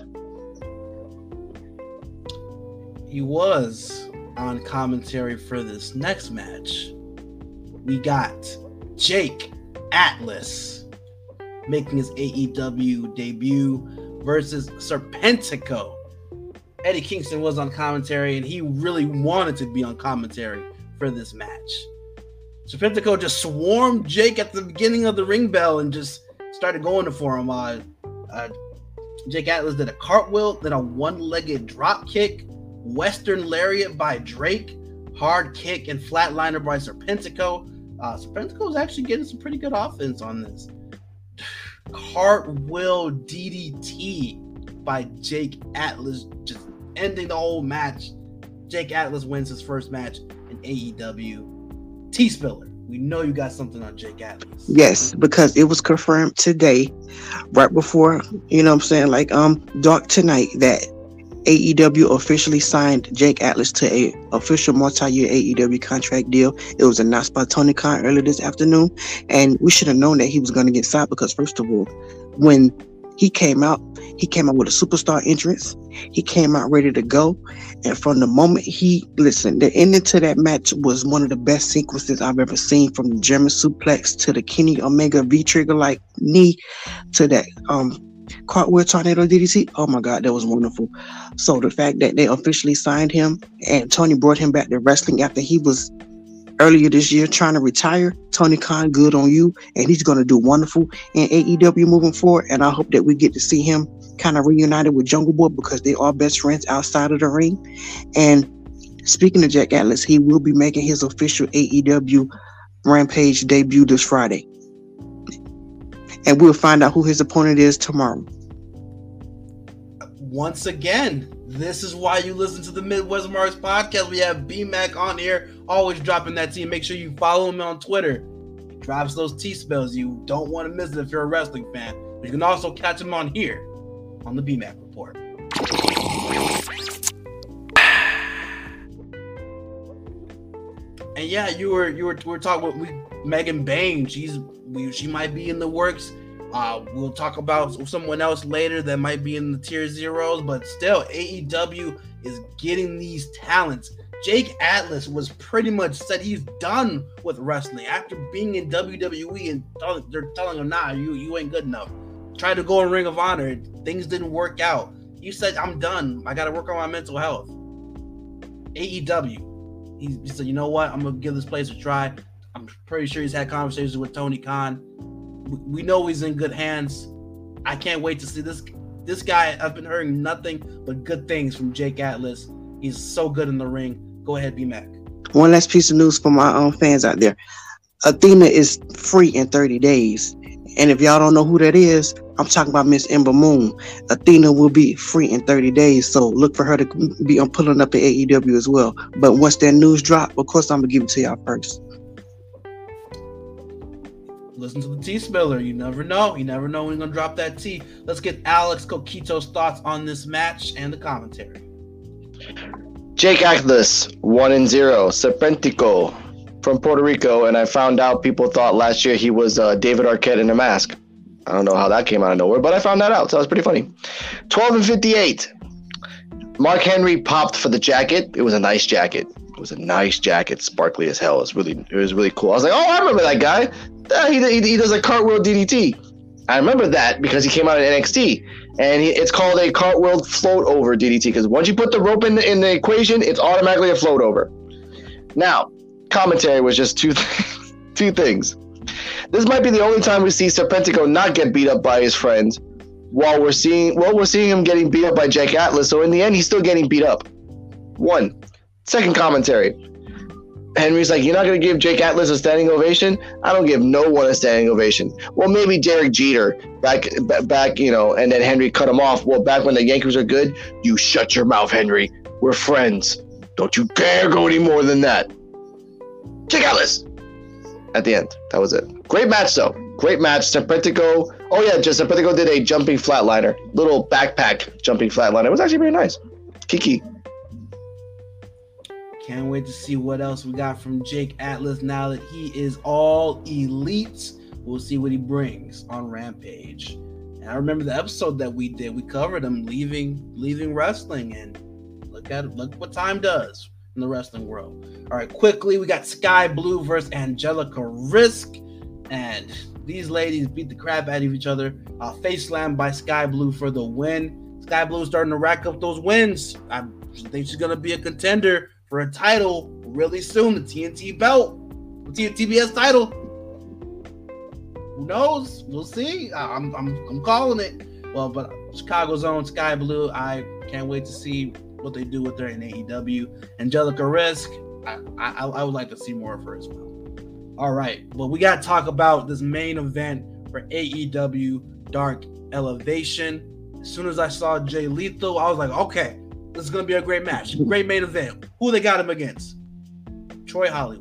He was on commentary for this next match. We got Jake Atlas making his A E W debut versus Serpentico. Eddie Kingston was on commentary, and he really wanted to be on commentary for this match. Serpentico just swarmed Jake at the beginning of the ring bell and just started going for him. Uh, uh, Jake Atlas did a cartwheel, then a one-legged drop kick, Western lariat by Drake, hard kick and flatliner by Serpentico. Uh, Serpentico is actually getting some pretty good offense on this. Cartwheel D D T by Jake Atlas, just ending the whole match. Jake Atlas wins his first match in A E W. T-Spiller, we know you got something on Jake Atlas. Yes, because it was confirmed today, right before, you know what I'm saying, like um dark tonight, that A E W officially signed Jake Atlas to a official multi-year A E W contract deal. It was announced by Tony Khan earlier this afternoon, and we should have known that he was going to get signed because, first of all, when he came out, he came out with a superstar entrance. He came out ready to go, and from the moment he listened, the ending to that match was one of the best sequences I've ever seen, from the German suplex to the Kenny Omega V-trigger like knee to that um. Cartwheel Tornado D D T. Oh my God, that was wonderful. So the fact that they officially signed him and Tony brought him back to wrestling after he was earlier this year trying to retire. Tony Khan, good on you, and he's going to do wonderful in A E W moving forward. And I hope that we get to see him kind of reunited with Jungle Boy, because they are best friends outside of the ring. And speaking of Jake Atlas, he will be making his official A E W Rampage debut this Friday. And we'll find out who his opponent is tomorrow. Once again, this is why you listen to the Midwest Marks podcast. We have B-Mac on here, always dropping that tea. Make sure you follow him on Twitter. He drops those T-spells. You don't want to miss it if you're a wrestling fan. But you can also catch him on here, on the B-Mac Report. And yeah, you were you were we were talking about we, Megan Bain. She's we, she might be in the works. Uh, we'll talk about someone else later that might be in the tier zeros, but still, A E W is getting these talents. Jake Atlas was pretty much said he's done with wrestling after being in W W E, and th- they're telling him, "Nah, you you ain't good enough." Tried to go in Ring of Honor, things didn't work out. He said, "I'm done. I got to work on my mental health." A E W. He, he said, "You know what? I'm gonna give this place a try." I'm pretty sure he's had conversations with Tony Khan. We, we know he's in good hands. I can't wait to see this. This guy, I've been hearing nothing but good things from Jake Atlas. He's so good in the ring. Go ahead, B-Mac. One last piece of news for my own fans out there. Athena is free in thirty days. And if y'all don't know who that is, I'm talking about Miss Ember Moon. Athena will be free in thirty days, so look for her to be on pulling up at A E W as well. But once that news drop, of course, I'm going to give it to y'all first. Listen to the T-Spiller. You never know. You never know when you're going to drop that T. Let's get Alex Coquito's thoughts on this match and the commentary. Jake Atlas, one and zero. Serpentico from Puerto Rico, and I found out people thought last year he was uh, David Arquette in a mask. I don't know how that came out of nowhere, but I found that out, so that was pretty funny. twelve and fifty-eight. Mark Henry popped for the jacket. It was a nice jacket. It was a nice jacket, sparkly as hell. It was really, it was really cool. I was like, oh, I remember that guy. Uh, he, he, he does a cartwheel D D T. I remember that because he came out in N X T, and he, it's called a cartwheel float over D D T, because once you put the rope in the, in the equation, it's automatically a float over. Now, commentary was just two th- two things. This might be the only time we see Serpentico not get beat up by his friends, while we're seeing well we're seeing him getting beat up by Jake Atlas. So in the end, he's still getting beat up. One. Second commentary. Henry's like, you're not going to give Jake Atlas a standing ovation? I don't give no one a standing ovation. Well, maybe Derek Jeter back, back, you know, and then Henry cut him off. Well, back when the Yankees are good, you shut your mouth, Henry. We're friends. Don't you dare go any more than that. Jake Atlas. At the end, that was it. Great match, though. Great match. Serpentico. Oh, yeah, just Serpentico did a jumping flatliner. Little backpack jumping flatliner. It was actually very nice. Kiki. Can't wait to see what else we got from Jake Atlas now that he is all elite. We'll see what he brings on Rampage. And I remember the episode that we did. We covered him leaving leaving wrestling, and look at look what time does in the wrestling world. All right, quickly, we got Sky Blue versus Angelica Risk, and these ladies beat the crap out of each other. Uh, face slammed by Sky Blue for the win. Sky Blue starting to rack up those wins. I think she's gonna be a contender for a title really soon, the T N T belt, the T B S title. Who knows? We'll see. I'm I'm I'm calling it. Well, but Chicago's own Sky Blue, I can't wait to see what they do with her in A E W. Angelica Risk, I I, I would like to see more of her as well. All right. Well, we got to talk about this main event for A E W Dark Elevation. As soon as I saw Jay Lethal, I was like, okay, this is going to be a great match. Great main event. Who they got him against? Troy Hollywood.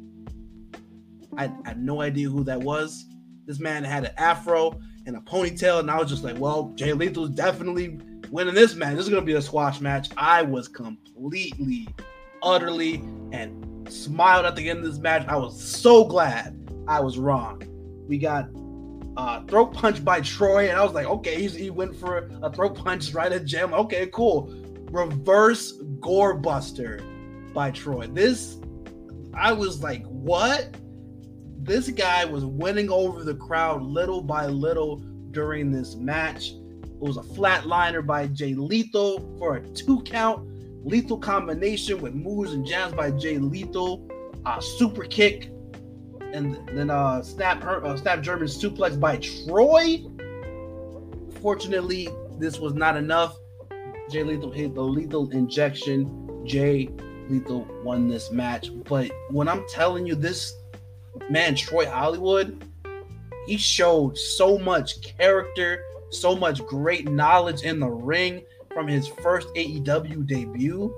I, I had no idea who that was. This man had an afro and a ponytail, and I was just like, well, Jay Lethal's definitely winning this match. This is going to be a squash match. I was completely, utterly, and smiled at the end of this match. I was so glad I was wrong. We got uh, throat punch by Troy, and I was like, okay, he's, he went for a throat punch right at Jim. Okay, cool. Reverse gore buster by Troy. This, I was like, what? This guy was winning over the crowd little by little during this match. It was a flatliner by Jay Lethal for a two count. Lethal combination with moves and jams by Jay Lethal. Uh, super kick. And then uh, snap, uh, snap German suplex by Troy. Fortunately, this was not enough. Jay Lethal hit the lethal injection. Jay Lethal won this match. But when I'm telling you this, man, Troy Hollywood, he showed so much character, so much great knowledge in the ring from his first A E W debut.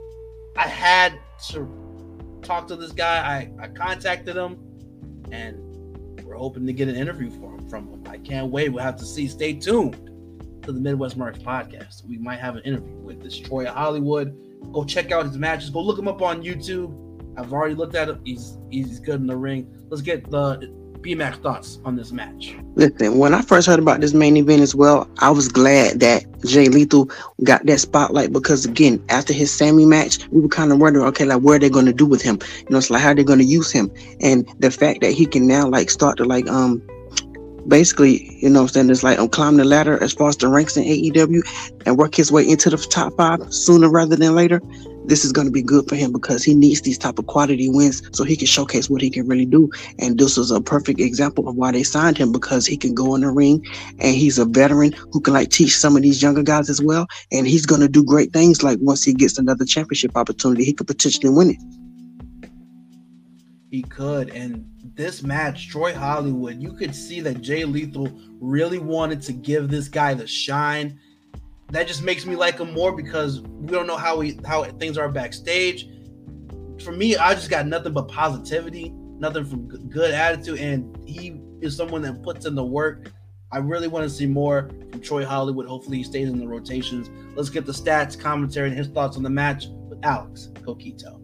I had to talk to this guy. I, I contacted him, and we're hoping to get an interview for him, from him. I can't wait. We'll have to see. Stay tuned to the Midwest Marks podcast. We might have an interview with this Troy Hollywood. Go check out his matches. Go look him up on YouTube. I've already looked at him. He's he's good in the ring. Let's get the B-Max thoughts on this match. Listen, when I first heard about this main event as well, I was glad that Jay Lethal got that spotlight because, again, after his Sammy match, we were kind of wondering, okay, like, what are they going to do with him? You know, it's like, how are they going to use him? And the fact that he can now, like, start to, like, um, basically, you know what I'm saying, it's like, um, climb the ladder as far as the ranks in A E W and work his way into the top five sooner rather than later. This is going to be good for him because he needs these type of quality wins so he can showcase what he can really do. And this was a perfect example of why they signed him, because he can go in the ring and he's a veteran who can like teach some of these younger guys as well. And he's going to do great things. Like once he gets another championship opportunity, he could potentially win it. He could. And this match, Troy Hollywood, you could see that Jay Lethal really wanted to give this guy the shine. That just makes me like him more because we don't know how we how things are backstage. For me, I just got nothing but positivity, nothing from good attitude, and he is someone that puts in the work. I really want to see more from Troy Hollywood. Hopefully, he stays in the rotations. Let's get the stats, commentary, and his thoughts on the match with Alex Coquito.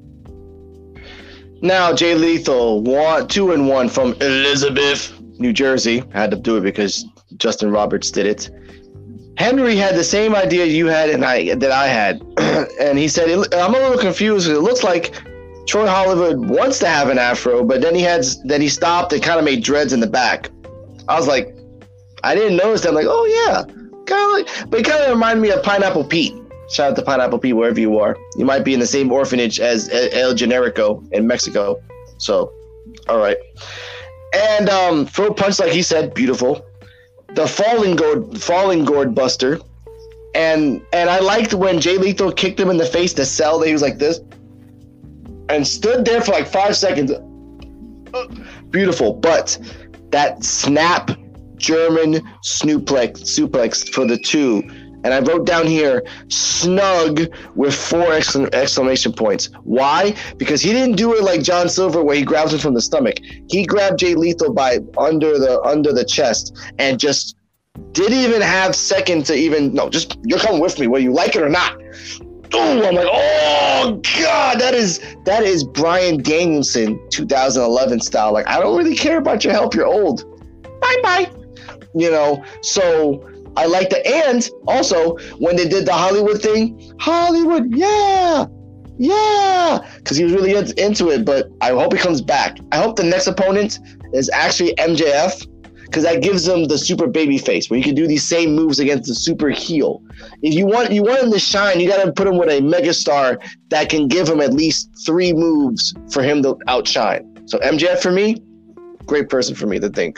Now, Jay Lethal, one, two and one from Elizabeth, New Jersey. I had to do it because Justin Roberts did it. Henry had the same idea you had and I that I had, and he said, "I'm a little confused. It looks like Troy Hollywood wants to have an afro, but then he had then he stopped and kind of made dreads in the back." I was like, I didn't notice that. I'm like, oh yeah, kind of like, but it kind of reminded me of Pineapple Pete. Shout out to Pineapple Pete wherever you are. You might be in the same orphanage as El Generico in Mexico. So, all right. And um, throat punch, like he said, beautiful. The falling gourd, falling gourd buster, and and I liked when Jay Lethal kicked him in the face to sell that he was like this, and stood there for like five seconds. Beautiful, but that snap German suplex suplex for the two, and I wrote down here snug with four exclamation points. Why? Because he didn't do it like John Silver where he grabs him from the stomach. He grabbed Jay Lethal by under the under the chest and just didn't even have second to even no. Just you're coming with me whether you like it or not. Oh, I'm like, oh god, that is that is Bryan Danielson two thousand eleven style. Like I don't really care about your help. You're old. Bye bye. You know. So. I like that. And also, when they did the Hollywood thing, Hollywood, yeah, yeah, because he was really into it. But I hope he comes back. I hope the next opponent is actually M J F, because that gives him the super baby face where you can do these same moves against the super heel. If you want you want him to shine, you got to put him with a megastar that can give him at least three moves for him to outshine. So M J F for me, great person for me to think.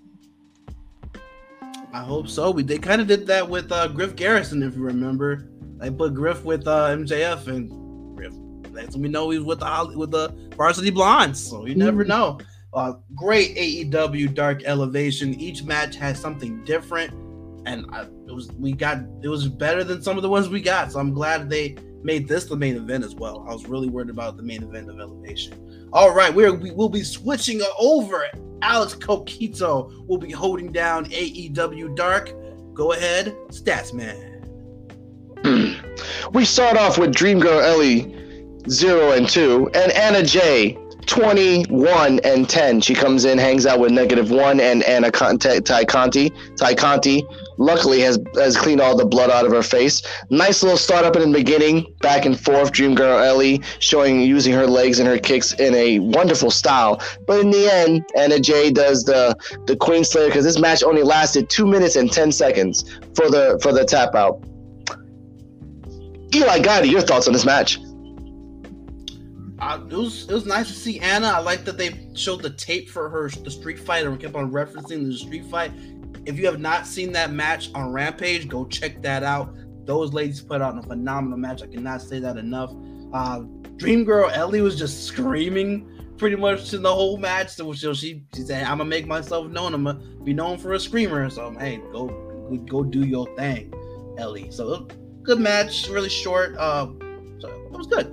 I hope so. We they kind of did that with uh, Griff Garrison, if you remember. They put Griff with uh, M J F, and Griff. That's when we know he's with the with the Varsity Blondes. So you never know. Uh, great A E W Dark Elevation. Each match has something different, and I, it was we got it was better than some of the ones we got. So I'm glad they made this the main event as well. I was really worried about the main event of Elevation. All right, we're, we will be switching over. Alex Coquito will be holding down A E W Dark. Go ahead, Stats Man. We start off with Dream Girl Ellie zero and two, and Anna Jay twenty-one and ten. She comes in, hangs out with negative one, and Anna Conte, Ty Conti. Ty Conti, luckily, has has cleaned all the blood out of her face. Nice little startup in the beginning, back and forth. Dream Girl Ellie showing using her legs and her kicks in a wonderful style. But in the end, Anna Jay does the the Queen Slayer, because this match only lasted two minutes and ten seconds for the for the tap out. Eli Gotti, your thoughts on this match? Uh, it was it was nice to see Anna. I like that they showed the tape for her the Street Fight and kept on referencing the Street Fight. If you have not seen that match on Rampage, go check that out. Those ladies put out a phenomenal match. I cannot say that enough. Uh, Dream Girl Ellie was just screaming pretty much in the whole match. So she she said, "I'm gonna make myself known. I'm gonna be known for a screamer. So hey, go go do your thing, Ellie." So good match, really short. Uh, so it was good.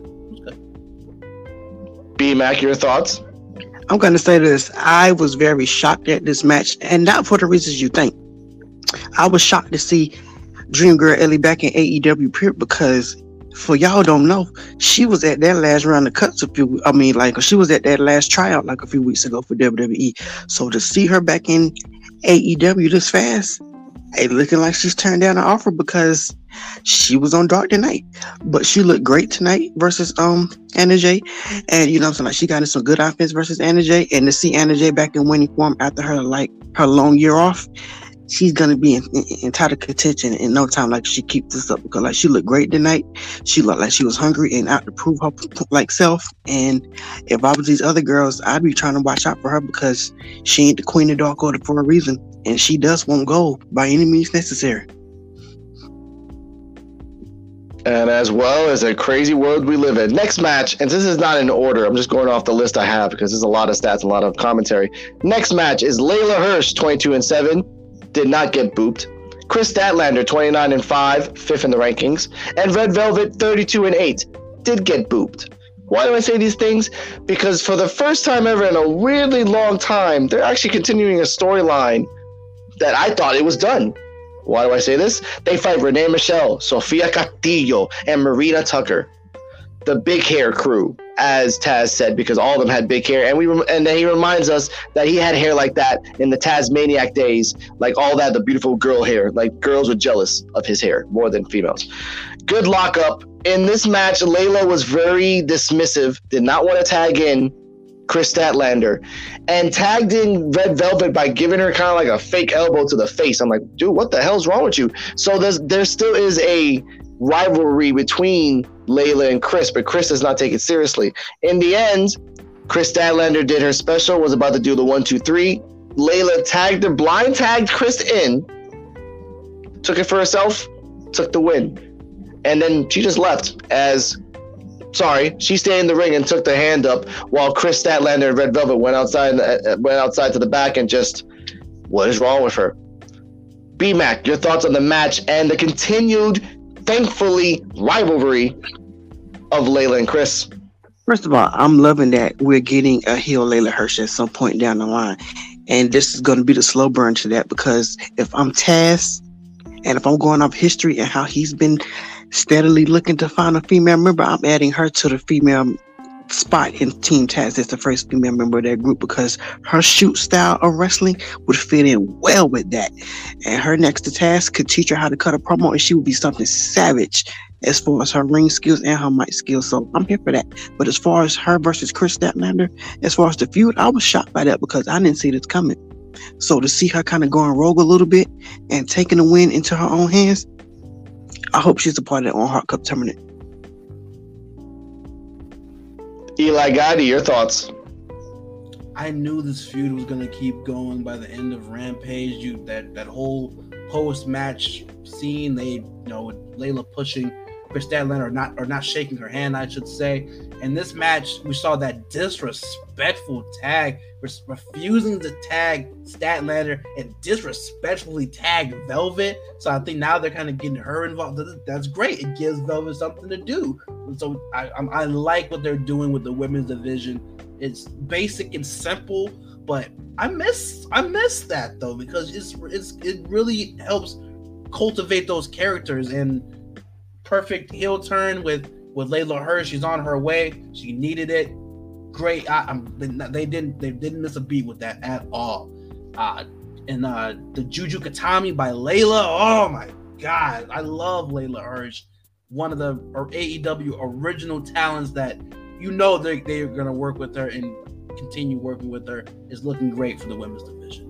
B-Mac, your thoughts? I'm going to say this. I was very shocked at this match, and not for the reasons you think. I was shocked to see Dream Girl Ellie back in A E W period, because for y'all don't know, she was at that last round of cuts a few, I mean, like, she was at that last tryout like a few weeks ago for W W E. So to see her back in A E W this fast, it looking like she's turned down an offer because she was on Dark tonight. But she looked great tonight versus um Anna Jay. And you know what I'm saying? Like, she got in some good offense versus Anna Jay. And to see Anna Jay back in winning form after her like her long year off, she's gonna be in, in, in title contention in no time. Like, she keeps this up, because like she looked great tonight. She looked like she was hungry and out to prove her like self. And if I was these other girls, I'd be trying to watch out for her, because she ain't the Queen of Dark Order for a reason, and she does want gold by any means necessary. And as well as a crazy world we live in. Next match, and this is not in order, I'm just going off the list I have because there's a lot of stats, a lot of commentary. Next match is Layla Hirsch, twenty-two and seven, did not get booped. Chris Statlander, twenty-nine and five, fifth in the rankings. And Red Velvet, thirty-two and eight, did get booped. Why do I say these things? Because for the first time ever in a really long time, they're actually continuing a storyline that I thought it was done. Why do I say this? They fight Renee Michelle, Sofia Castillo, and Marina Tucker. The big hair crew, as Taz said, because all of them had big hair. And we and then he reminds us that he had hair like that in the Tasmaniac days, like all that, the beautiful girl hair. Like, girls were jealous of his hair more than females. Good lockup. In this match, Layla was very dismissive, did not want to tag in Chris Statlander, and tagged in Red Velvet by giving her kind of like a fake elbow to the face. I'm like, dude, what the hell's wrong with you? So there's there still is a rivalry between Layla and Chris, but Chris does not take it seriously. In the end, Chris Statlander did her special, was about to do the one, two, three. Layla tagged her, blind tagged Chris in, took it for herself, took the win. And then she just left as Sorry, she stayed in the ring and took the hand up while Chris Statlander and Red Velvet went outside uh, went outside to the back and just, what is wrong with her? B-Mac, your thoughts on the match and the continued, thankfully, rivalry of Layla and Chris? First of all, I'm loving that we're getting a heel Layla Hirsch at some point down the line. And this is going to be the slow burn to that, because if I'm Taz, and if I'm going off history and how he's been steadily looking to find a female member, I'm adding her to the female spot in Team Taz as the first female member of that group, because her shoot style of wrestling would fit in well with that. And her next to Taz could teach her how to cut a promo, and she would be something savage as far as her ring skills and her mic skills. So I'm here for that. But as far as her versus Chris Statlander, as far as the feud, I was shocked by that because I didn't see this coming. So to see her kind of going rogue a little bit and taking the win into her own hands, I hope she's a part of that on Hart Cup tournament. Eli Gotti, your thoughts? I knew this feud was going to keep going by the end of Rampage. You that that whole post-match scene, they, you know, with Layla pushing Chris Statlander, or not, or not shaking her hand, I should say. In this match, we saw that disrespectful tag, refusing to tag Statlander and disrespectfully tag Velvet. So I think now they're kind of getting her involved. That's great. It gives Velvet something to do. So I, I, I like what they're doing with the women's division. It's basic and simple, but I miss I miss that though, because it's it's it really helps cultivate those characters. And perfect heel turn with with Layla Hirsch. She's on her way. She needed it. Great. I, I'm, they didn't they didn't miss a beat with that at all. Uh, and uh, the Juju Katami by Layla. Oh my God, I love Layla Hirsch. One of the A E W original talents that you know they they're gonna work with her and continue working with her. Is looking great for the women's division.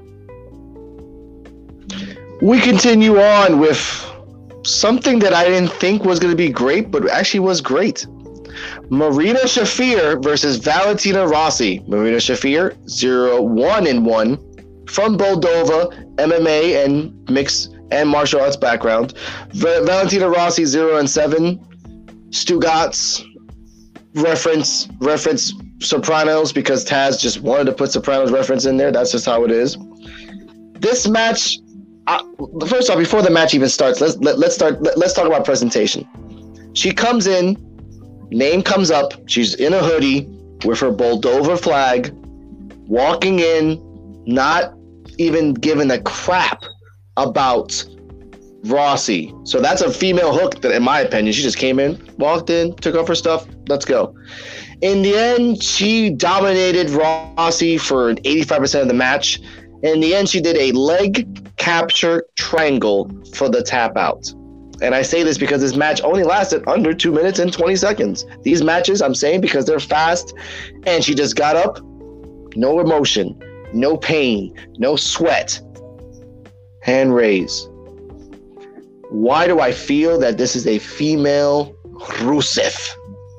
We continue on with something that I didn't think was going to be great, but actually was great. Marina Shafir versus Valentina Rossi. Marina Shafir, zero one and one, from Moldova, M M A and mixed and martial arts background. V- Valentina Rossi, zero and seven. Stugatz, reference reference Sopranos because Taz just wanted to put Sopranos reference in there. That's just how it is. This match, uh, first off, before the match even starts, let's let, let's start. Let, let's talk about presentation. She comes in, name comes up. She's in a hoodie with her Moldova flag, walking in, not even giving a crap about Rossi. So that's a female hook that, in my opinion, she just came in, walked in, took off her stuff. Let's go. In the end, she dominated Rossi for eighty-five percent of the match. In the end, she did a leg capture triangle for the tap out. And I say this because this match only lasted under two minutes and twenty seconds. These matches, I'm saying, because they're fast, and she just got up, no emotion, no pain, no sweat. Hand raise. Why do I feel that this is a female Rusev?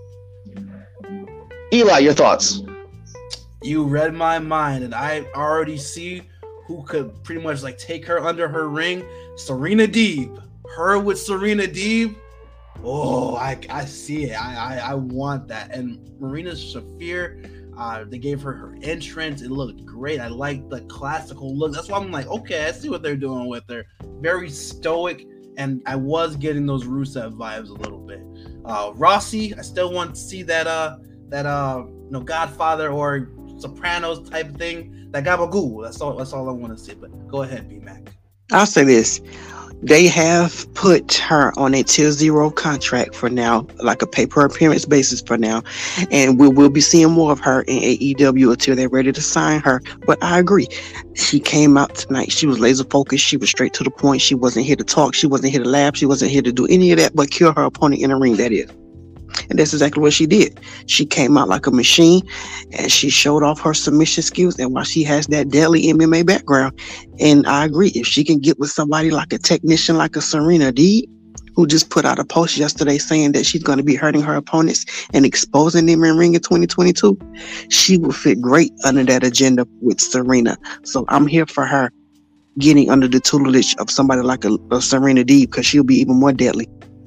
Eli, your thoughts? You read my mind, and I already see who could pretty much like take her under her ring. Serena Deeb. Her with Serena Deeb. Oh, I, I see it. I, I I want that. And Marina Shafir, uh, they gave her her entrance. It looked great. I like the classical look. That's why I'm like, okay, I see what they're doing with her. Very stoic. And I was getting those Rusev vibes a little bit. Uh, Rossi, I still want to see that uh that uh you know Godfather or Sopranos type thing. That gabagool. That's all. That's all I want to see. But go ahead, B-Mac. I'll say this. They have put her on a tier zero contract for now, like a pay per appearance basis for now. And we will be seeing more of her in A E W until they're ready to sign her. But I agree. She came out tonight. She was laser focused. She was straight to the point. She wasn't here to talk. She wasn't here to laugh. She wasn't here to do any of that but kill her opponent in the ring, that is. And that's exactly what she did. She came out like a machine, and she showed off her submission skills, and while she has that deadly M M A background. And I agree, if she can get with somebody like a technician like a Serena Deeb, who just put out a post yesterday saying that she's going to be hurting her opponents and exposing them in ring in twenty twenty-two, she will fit great under that agenda with Serena. So I'm here for her getting under the tutelage of somebody like a, a Serena Deeb, because she'll be even more deadly.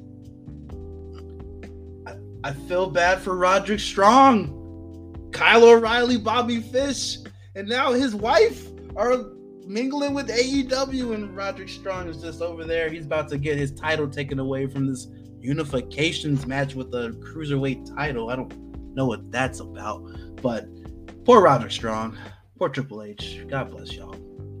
I feel bad for Roderick Strong, Kyle O'Reilly, Bobby Fish, and now his wife are mingling with A E W, and Roderick Strong is just over there. He's about to get his title taken away from this unifications match with the cruiserweight title. I don't know what that's about, but poor Roderick Strong, poor Triple H. God bless y'all.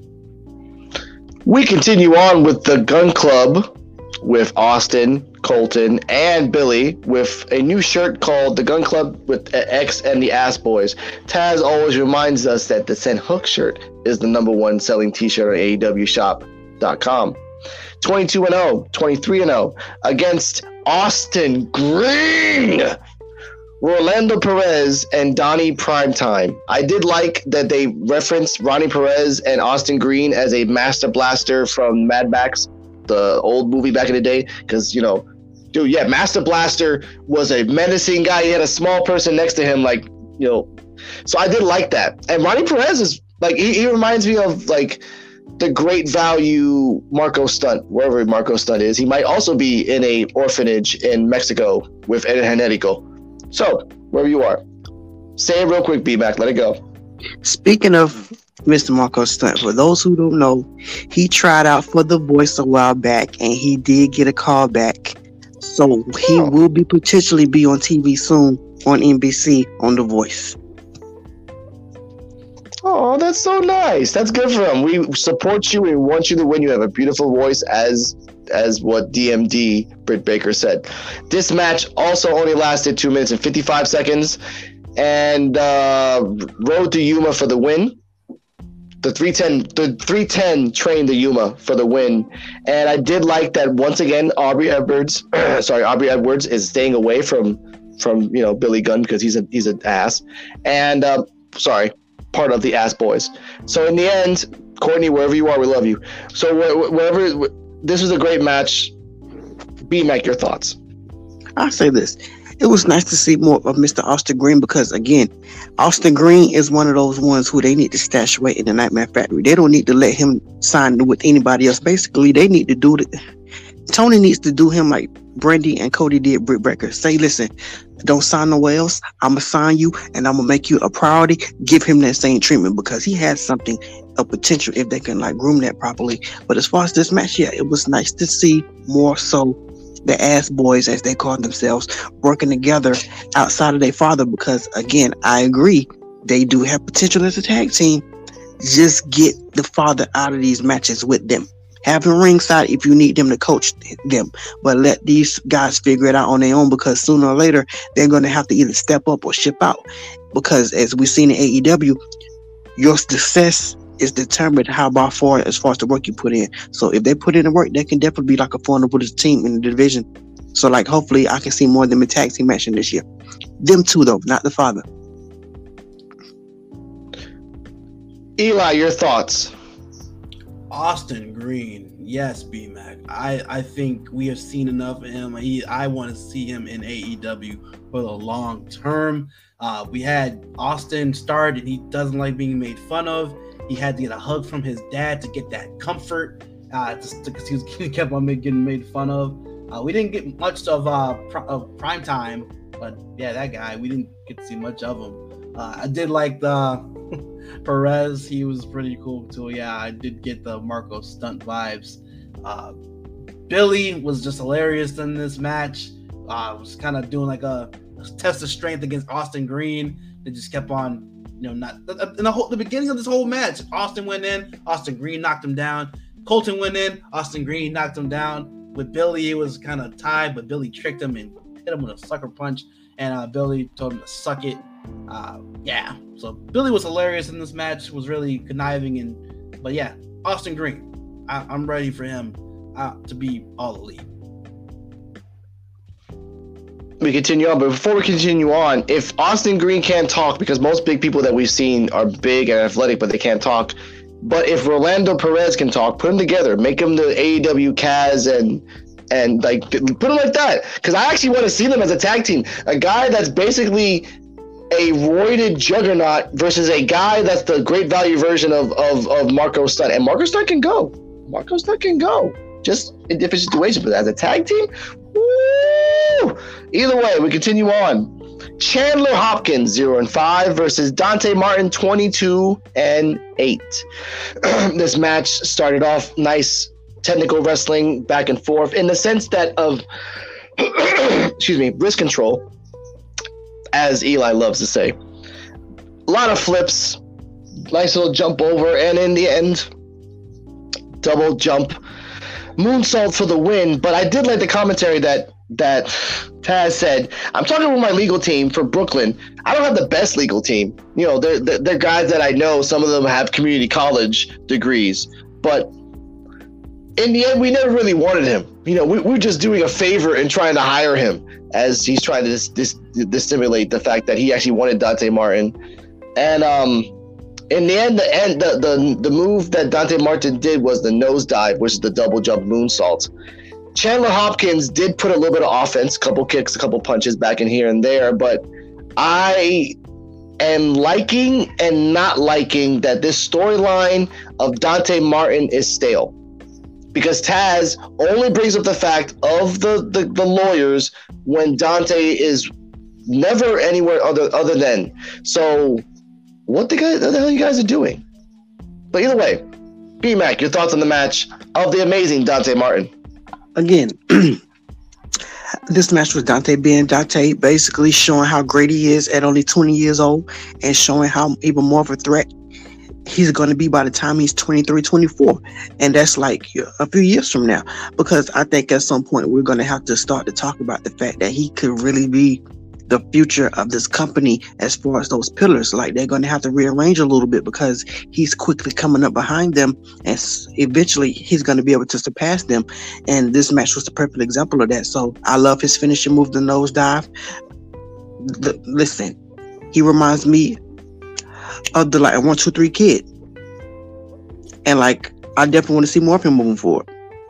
We continue on with the Gun Club with Austin, Colton, and Billy with a new shirt called the Gun Club with X and the Ass Boys. Taz always reminds us that the Send Hook shirt is the number one selling t-shirt on A E W shop dot com. twenty-two and oh, twenty-three and oh against Austin Green, Rolando Perez, and Donnie Primetime. I did like that they referenced Ronnie Perez and Austin Green as a Master Blaster from Mad Max, the old movie back in the day, because, you know, dude, yeah, Master Blaster was a menacing guy. He had a small person next to him, like, you know, so I did like that. And Ronnie Perez is, like, he, he reminds me of, like, the great value Marco Stunt, wherever Marco Stunt is. He might also be in a orphanage in Mexico with El Generico. So, wherever you are, say it real quick, B-Mac. Let it go. Speaking of Mister Marco Stunt, for those who don't know, he tried out for The Voice a while back, and he did get a call back. So he Oh. will be potentially be on T V soon on N B C on The Voice. Oh, that's so nice. That's good for him. We support you. We want you to win. You have a beautiful voice, as as what D M D Britt Baker said. This match also only lasted two minutes and fifty-five seconds. And uh, Road to Yuma for the win. The three ten, the three ten trained the Yuma for the win. And I did like that once again, Aubrey Edwards, sorry, Aubrey Edwards is staying away from from you know Billy Gunn because he's a he's an ass. And uh, sorry. part of the ass boys. So in the end, Courtney, wherever you are, we love you. So wh- wherever, wh- this was a great match. B-Mac, your thoughts? I'll say this. It was nice to see more of Mister Austin Green because, again, Austin Green is one of those ones who they need to stash away in the Nightmare Factory. They don't need to let him sign with anybody else. Basically, they need to do it. Tony needs to do him like Brandy and Cody did Britt Baker. Say, listen, don't sign nowhere else. I'm going to sign you and I'm going to make you a priority. Give him that same treatment because he has something of potential if they can like groom that properly. But as far as this match, yeah, it was nice to see more so the ass boys, as they call themselves, working together outside of their father because, again, I agree, they do have potential as a tag team. Just get the father out of these matches with them. Have him ringside if you need them to coach them, but let these guys figure it out on their own because sooner or later they're going to have to either step up or ship out. Because as we've seen in A E W, your success is determined how by far as far as the work you put in. So if they put in the work, they can definitely be like a formidable team in the division. So like hopefully I can see more of them in tag team action this year. Them two though, not the father. Eli, your thoughts? Austin Green, yes, B-Mac. I, I think we have seen enough of him. He, I want to see him in A E W for the long term. Uh, we had Austin start, and he doesn't like being made fun of. He had to get a hug from his dad to get that comfort, uh, just because he, was, he kept on getting made fun of. Uh, we didn't get much of uh pr- of prime time, but yeah, that guy, we didn't get to see much of him. Uh, I did like the Perez, he was pretty cool too. Yeah, I did get the Marco Stunt vibes. Uh, Billy was just hilarious in this match. Uh, was kind of doing like a, a test of strength against Austin Green. They just kept on, you know, not in the whole the beginning of this whole match. Austin went in, Austin Green knocked him down. Colton went in, Austin Green knocked him down. With Billy, it was kind of tied, but Billy tricked him and hit him with a sucker punch. And uh, Billy told him to suck it. Uh, yeah, so Billy was hilarious in this match, was really conniving, and but yeah, Austin Green, I, I'm ready for him uh, to be all elite. We continue on, but before we continue on, if Austin Green can't talk, because most big people that we've seen are big and athletic, but they can't talk, but if Rolando Perez can talk, put them together, make him the A E W Kaz and and like put them like that, because I actually want to see them as a tag team, a guy that's basically a roided juggernaut versus a guy that's the great value version of, of, of Marco Stunt. And Marco Stunt can go. Marco Stunt can go. Just in different situations. But as a tag team, woo! Either way, we continue on. Chandler Hopkins, zero and five versus Dante Martin, twenty-two and eight. This match started off nice technical wrestling back and forth in the sense that of, excuse me, wrist control, as Eli loves to say. A lot of flips, nice little jump over, and in the end, double jump moonsault for the win. But I did like the commentary that that Taz said, I'm talking with my legal team for Brooklyn. I don't have the best legal team. You know, they're, they're, they're guys that I know. Some of them have community college degrees. But in the end, we never really wanted him. You know, we, we're just doing a favor and trying to hire him, as he's trying to dis, dis, dissimulate the fact that he actually wanted Dante Martin. And um, in the end, the end, the, the the move that Dante Martin did was the nosedive, which is the double jump moonsault. Chandler Hopkins did put a little bit of offense, a couple kicks, a couple punches back in here and there, but I am liking and not liking that this storyline of Dante Martin is stale. Because Taz only brings up the fact of the, the, the lawyers when Dante is never anywhere other other than. So what the, guy, the hell you guys are doing? But either way, B-Mac, your thoughts on the match of the amazing Dante Martin. Again, this match was Dante being Dante, basically showing how great he is at only twenty years old and showing how even more of a threat he's going to be by the time he's twenty-three, twenty-four. And that's like a few years from now, because I think at some point we're going to have to start to talk about the fact that he could really be the future of this company as far as those pillars. Like, they're going to have to rearrange a little bit because he's quickly coming up behind them, and eventually he's going to be able to surpass them. And this match was the perfect example of that. So I love his finishing move, the nosedive. L- listen, he reminds me of the like one, two, three kid. And like, I definitely want to see more of him moving forward.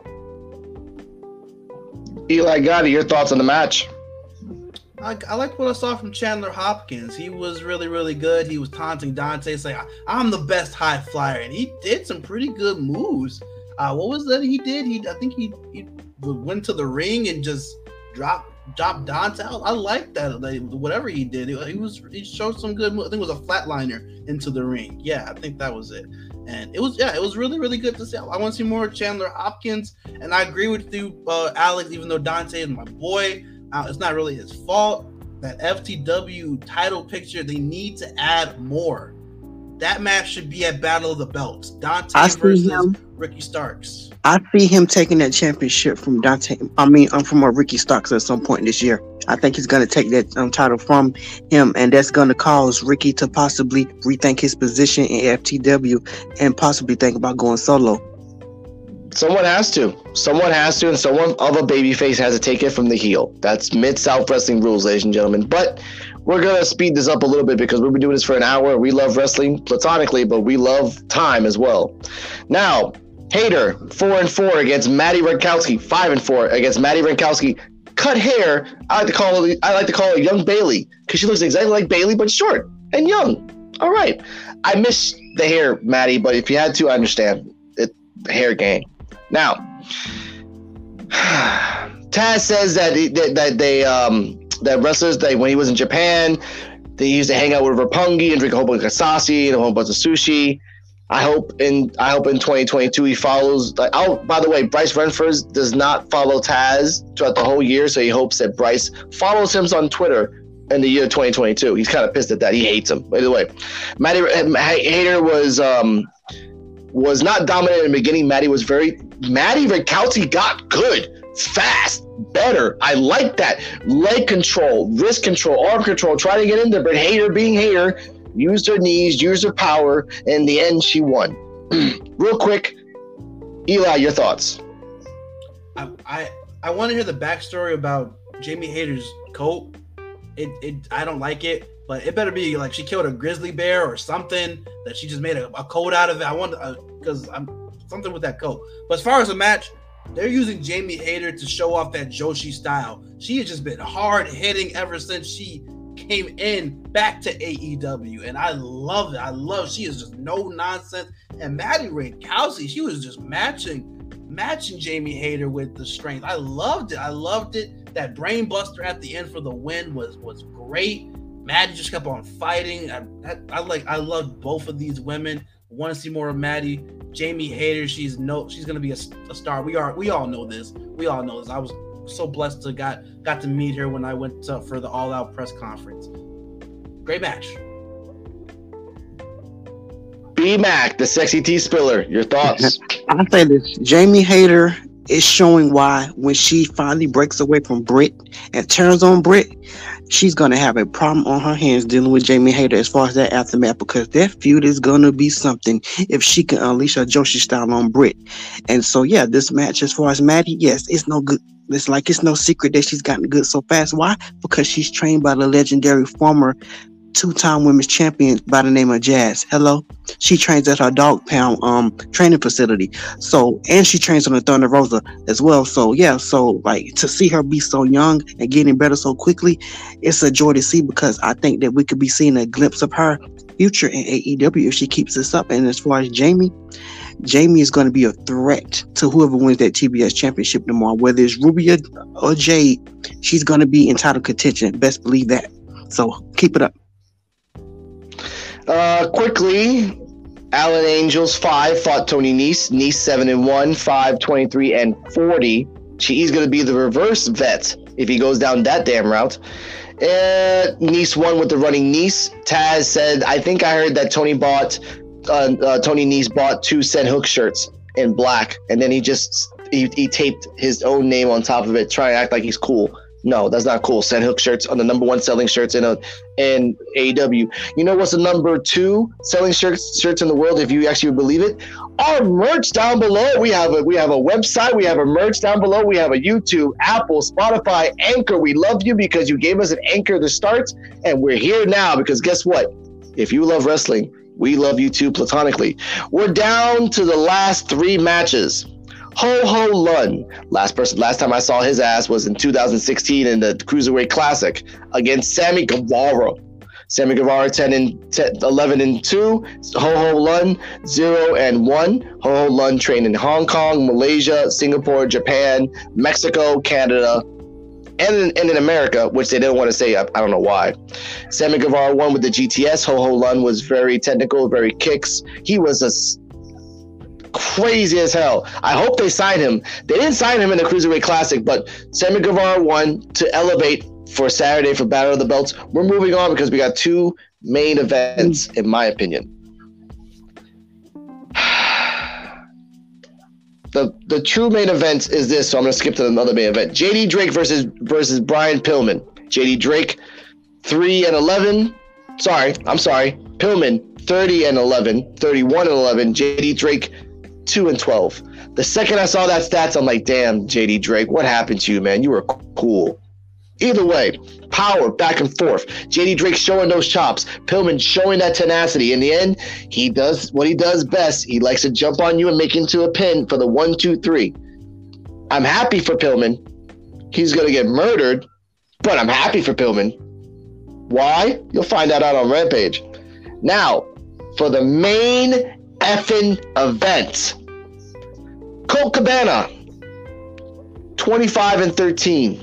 Eli Gotti, your thoughts on the match? I, I liked what I saw from Chandler Hopkins. He was really, really good. He was taunting Dante, saying, I'm the best high flyer. And he did some pretty good moves. Uh, what was that he did? He, I think he, he went to the ring and just dropped dropped Dante. I, I like that. Like, whatever he did, he, he was he showed some good moves. I think it was a flatliner into the ring. Yeah, I think that was it. And it was, yeah, it was really, really good to see. I want to see more Chandler Hopkins. And I agree with you, uh, Alex, even though Dante is my boy, Uh, it's not really his fault. That F T W title picture, they need to add more. That match should be at Battle of the Belts. Dante I versus him, Ricky Starks. I see him taking that championship from Dante. I mean, I'm um, from a Ricky Starks at some point this year. I think he's going to take that um, title from him, and that's going to cause Ricky to possibly rethink his position in F T W and possibly think about going solo. Someone has to. Someone has to, and someone of a babyface has to take it from the heel. That's Mid-South Wrestling rules, ladies and gentlemen. But we're going to speed this up a little bit because we've been doing this for an hour. We love wrestling platonically, but we love time as well. Now, Hayter, four and four against Maddie Rankowski, five and four against Maddie Rankowski. Cut hair. I like to call it. I like to call it young Bailey because she looks exactly like Bailey, but short and young. All right. I miss the hair, Maddie, but if you had to, I understand. It hair gang. Now, Taz says that that, that they um that wrestlers that when he was in Japan, they used to hang out with Roppongi and drink a whole bunch of kasasi and a whole bunch of sushi. I hope in I hope in twenty twenty-two he follows. Like, oh, by the way, Bryce Renford does not follow Taz throughout the whole year, so he hopes that Bryce follows him on Twitter in the year twenty twenty-two. He's kind of pissed at that. He hates him. By the way, Matty Hayter was um was not dominant in the beginning. Maddie was very Maddie Rankowski got good, fast, better. I like that. Leg control, wrist control, arm control, trying to get in there, but Hayter being Hayter, used her knees, used her power, and in the end she won. Real quick, Eli, your thoughts. I I, I want to hear the backstory about Jamie Hayter's coat. It it I don't like it. But it better be like she killed a grizzly bear or something, that she just made a, a coat out of it. I want because uh, I'm something with that coat. But as far as the match, they're using Jamie Hayter to show off that Joshi style. She has just been hard hitting ever since she came in back to A E W, and I love it. I love she is just no nonsense. And Maddie Rankowski, she was just matching, matching Jamie Hayter with the strength. I loved it. I loved it. That brain buster at the end for the win was was great. Maddie just kept on fighting. I, I, I like. I love both of these women. Want to see more of Maddie. Jamie Hayter. She's no. She's gonna be a, a star. We are. We all know this. We all know this. I was so blessed to got got to meet her when I went to, for the All Out press conference. Great match. B-Mac, the sexy tea spiller. Your thoughts? I'll say this. Jamie Hayter is showing why when she finally breaks away from Britt and turns on Britt, she's going to have a problem on her hands dealing with Jamie Hayter as far as that aftermath, because that feud is going to be something if she can unleash her Joshi style on Britt. And so, yeah, this match as far as Maddie, yes, it's no good. It's like it's no secret that she's gotten good so fast. Why? Because she's trained by the legendary former two-time women's champion by the name of Jazz. Hello? She trains at her dog pound um training facility. So, and she trains on the Thunder Rosa as well. So, yeah, so like to see her be so young and getting better so quickly, it's a joy to see, because I think that we could be seeing a glimpse of her future in A E W if she keeps this up. And as far as Jamie, Jamie is going to be a threat to whoever wins that T B S championship tomorrow. Whether it's Ruby or, or Jade, she's going to be in title contention. Best believe that. So keep it up. Uh, quickly, Alan Angels five fought Tony Nese. Nese seven and one, five, twenty-three and forty. She, he's going to be the reverse vet if he goes down that damn route. Uh, Nese won with the running Nese. Taz said, I think I heard that Tony bought, uh, uh, Tony Nese bought two Sen Hook shirts in black, and then he just he, he taped his own name on top of it, trying to act like he's cool. No, that's not cool. Sen Hook shirts are the number one selling shirts in a in A E W. You know what's the number two selling shirts shirts in the world, if you actually believe it? Our merch down below. We have a we have a website. We have a merch down below. We have a YouTube, Apple, Spotify, Anchor. We love you because you gave us an anchor to start, and we're here now because guess what? If you love wrestling, we love you too platonically. We're down to the last three matches. Ho Ho Lun, last person, last time I saw his ass was in two thousand sixteen in the Cruiserweight Classic against Sammy Guevara. Sammy Guevara ten and ten, eleven and two. Ho Ho Lun zero and one. Ho Ho Lun trained in Hong Kong, Malaysia, Singapore, Japan, Mexico, Canada, and in, and in America, which they didn't want to say. I, I don't know why. Sammy Guevara won with the G T S. Ho Ho Lun was very technical, very kicks. He was a crazy as hell. I hope they sign him. They didn't sign him in the Cruiserweight Classic, but Sammy Guevara won to elevate for Saturday for Battle of the Belts. We're moving on because we got two main events, in my opinion. The the true main event is this, so I'm going to skip to another main event. J D Drake versus versus Brian Pillman. J D Drake, three and eleven. Sorry, I'm sorry. Pillman, thirty and eleven. thirty-one and eleven. J D Drake, two and twelve. The second I saw that stats, I'm like, damn, J D Drake, what happened to you, man? You were cool. Either way, power back and forth. J D Drake showing those chops. Pillman showing that tenacity. In the end, he does what he does best. He likes to jump on you and make into a pin for the one, two, three. I'm happy for Pillman. He's going to get murdered, but I'm happy for Pillman. Why? You'll find that out on Rampage. Now, for the main effing event. Colt Cabana, twenty-five and thirteen.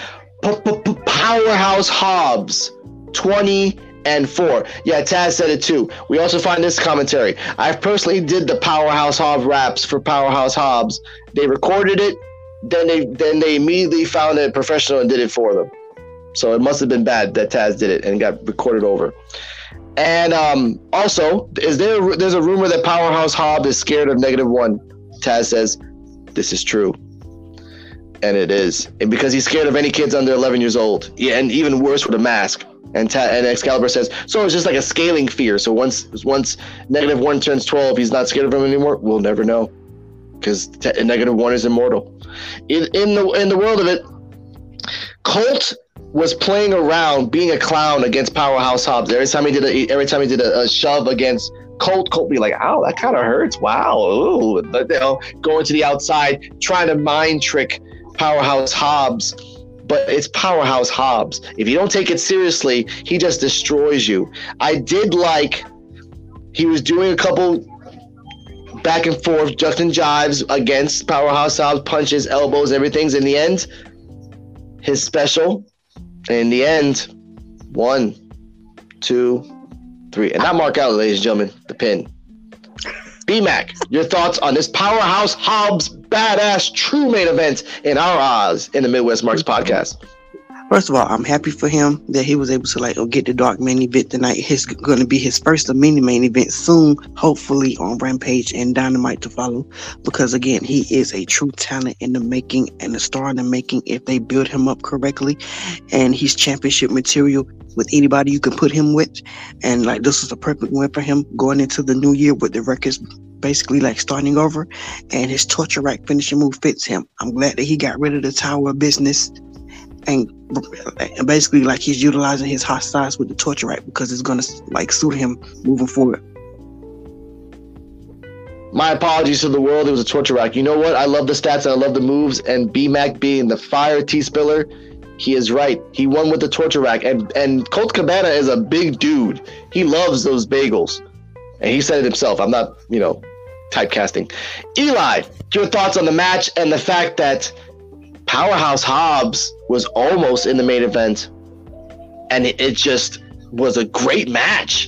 Powerhouse Hobbs, twenty and four. Yeah, Taz said it too. We also find this commentary. I personally did the Powerhouse Hobbs raps for Powerhouse Hobbs. They recorded it, then they then they immediately found a professional and did it for them. So it must have been bad that Taz did it and got recorded over. And um, also, is there there's a rumor that Powerhouse Hobbs is scared of negative one. Taz says this is true. And it is. And because he's scared of any kids under eleven years old. Yeah, and even worse with a mask. And Ta- and Excalibur says, so it's just like a scaling fear. So once once negative one turns twelve, he's not scared of him anymore? We'll never know. Because te- negative one is immortal. In, in, the, in the world of it, Colt was playing around, being a clown against Powerhouse Hobbs. Every time he did a, every time he did a, a shove against Colt, Colt be like, ow, that kind of hurts. Wow. Ooh. But, you know, going to the outside, trying to mind trick Powerhouse Hobbs, but it's Powerhouse Hobbs. If you don't take it seriously, he just destroys you. I did like he was doing a couple back and forth, ducks and jives against Powerhouse Hobbs, punches, elbows, everything's in the end. His special, in the end, one, two, three. And that mark out, ladies and gentlemen, the pin. B-Mac, your thoughts on this Powerhouse Hobbs badass true main event in our eyes in the Midwest Marks podcast? First of all, I'm happy for him that he was able to like get the dark main event tonight. It's going to be his first of many main events soon, hopefully on Rampage and Dynamite to follow. Because again, he is a true talent in the making and a star in the making if they build him up correctly. And he's championship material with anybody you can put him with. And like this was a perfect win for him going into the new year with the records basically like starting over. And his torture rack finishing move fits him. I'm glad that he got rid of the Tower of Business. And basically, like he's utilizing his hot size with the torture rack because it's gonna like suit him moving forward. My apologies to the world. It was a torture rack. You know what? I love the stats and I love the moves. And B-Mac being the fire T-Spiller, he is right. He won with the torture rack. And and Colt Cabana is a big dude. He loves those bagels, and he said it himself. I'm not, you know, typecasting. Eli, your thoughts on the match and the fact that Powerhouse Hobbs was almost in the main event, and it, it just was a great match.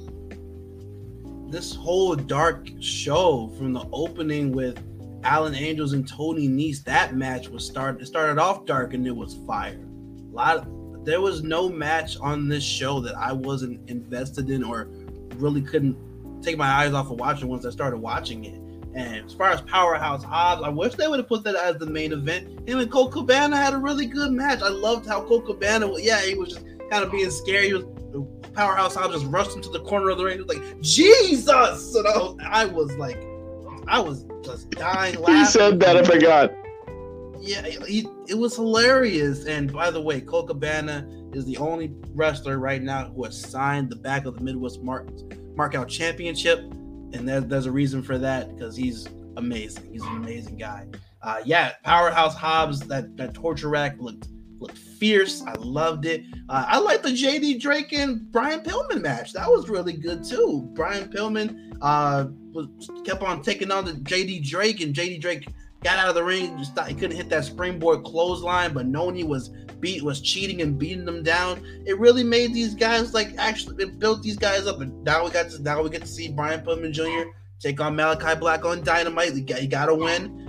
This whole dark show from the opening with Alan Angels and Tony Nese, that match was started. It started off dark and it was fire. A lot of, there was no match on this show that I wasn't invested in or really couldn't take my eyes off of watching once I started watching it. And as far as Powerhouse Hobbs, I wish they would have put that as the main event. Him and Colt Cabana had a really good match. I loved how Colt Cabana, yeah, he was just kind of being scary. He was, Powerhouse Hobbs just rushed him to the corner of the ring. He was like, Jesus! And I was, I was like, I was just dying laughing. He said that, I forgot. Yeah, he, it was hilarious. And by the way, Colt Cabana is the only wrestler right now who has signed the back of the Midwest Mark, Markout Championship. And there, there's a reason for that, because he's amazing. He's an amazing guy. Uh, yeah, Powerhouse Hobbs, that, that torture rack looked looked fierce. I loved it. Uh, I liked the J D Drake and Brian Pillman match. That was really good too. Brian Pillman uh, was, kept on taking on the J D Drake, and J D Drake got out of the ring. Just thought he couldn't hit that springboard clothesline, but Noni was beat was cheating and beating them down. It really made these guys like actually it built these guys up, and now we got to now we get to see Brian Pillman Junior take on Malachi Black on Dynamite. You got, you got to win.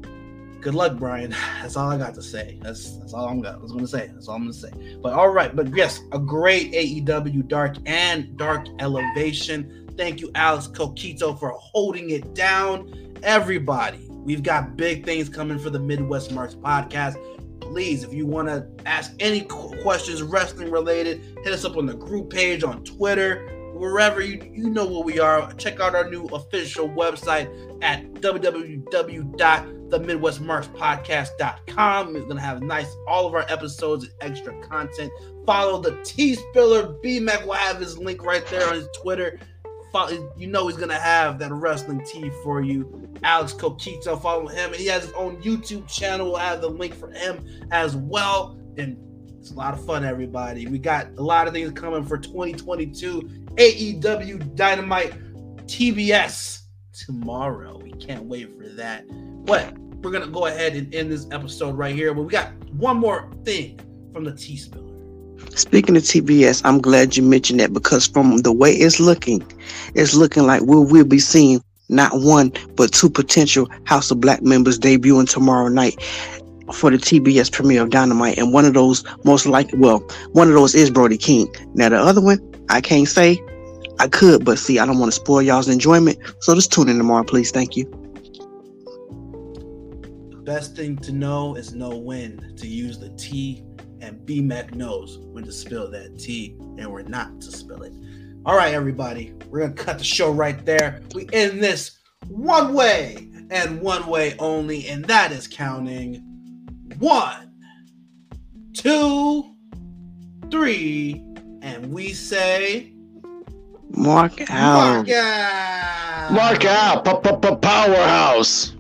Good luck, Brian. That's all I got to say. That's that's all I'm got. I was gonna say. That's all I'm gonna say. But all right, but yes, a great A E W Dark and Dark Elevation. Thank you, Alex Coquito, for holding it down. Everybody, we've got big things coming for the Midwest Marks podcast. Please, if you want to ask any questions wrestling related, hit us up on the group page on Twitter, wherever you you know where we are. Check out our new official website at w w w dot the midwest marks podcast dot com. It's gonna have nice all of our episodes and extra content. Follow the Tea Spiller. B-Mac will have his link right there on his Twitter. Follow, you know he's gonna have that wrestling tea for you. Alex Coquito, follow him, and he has his own YouTube channel. We'll have the link for him as well. And it's a lot of fun, everybody. We got a lot of things coming for twenty twenty-two. A E W Dynamite T B S tomorrow. We can't wait for that. But we're gonna go ahead and end this episode right here. But we got one more thing from the Tea Spiller. Speaking of T B S, I'm glad you mentioned that, because from the way it's looking, it's looking like we'll, we'll be seeing not one, but two potential House of Black members debuting tomorrow night for the T B S premiere of Dynamite. And one of those, most likely, well, one of those is Brody King. Now, the other one, I can't say. I could, but see, I don't want to spoil y'all's enjoyment. So just tune in tomorrow, please. Thank you. The best thing to know is know when to use the tea, and B-Mac knows when to spill that tea and when not to spill it. All right, everybody, we're going to cut the show right there. We end this one way and one way only, and that is counting one, two, three, and we say... Mark out. Mark out. Mark out. Powerhouse.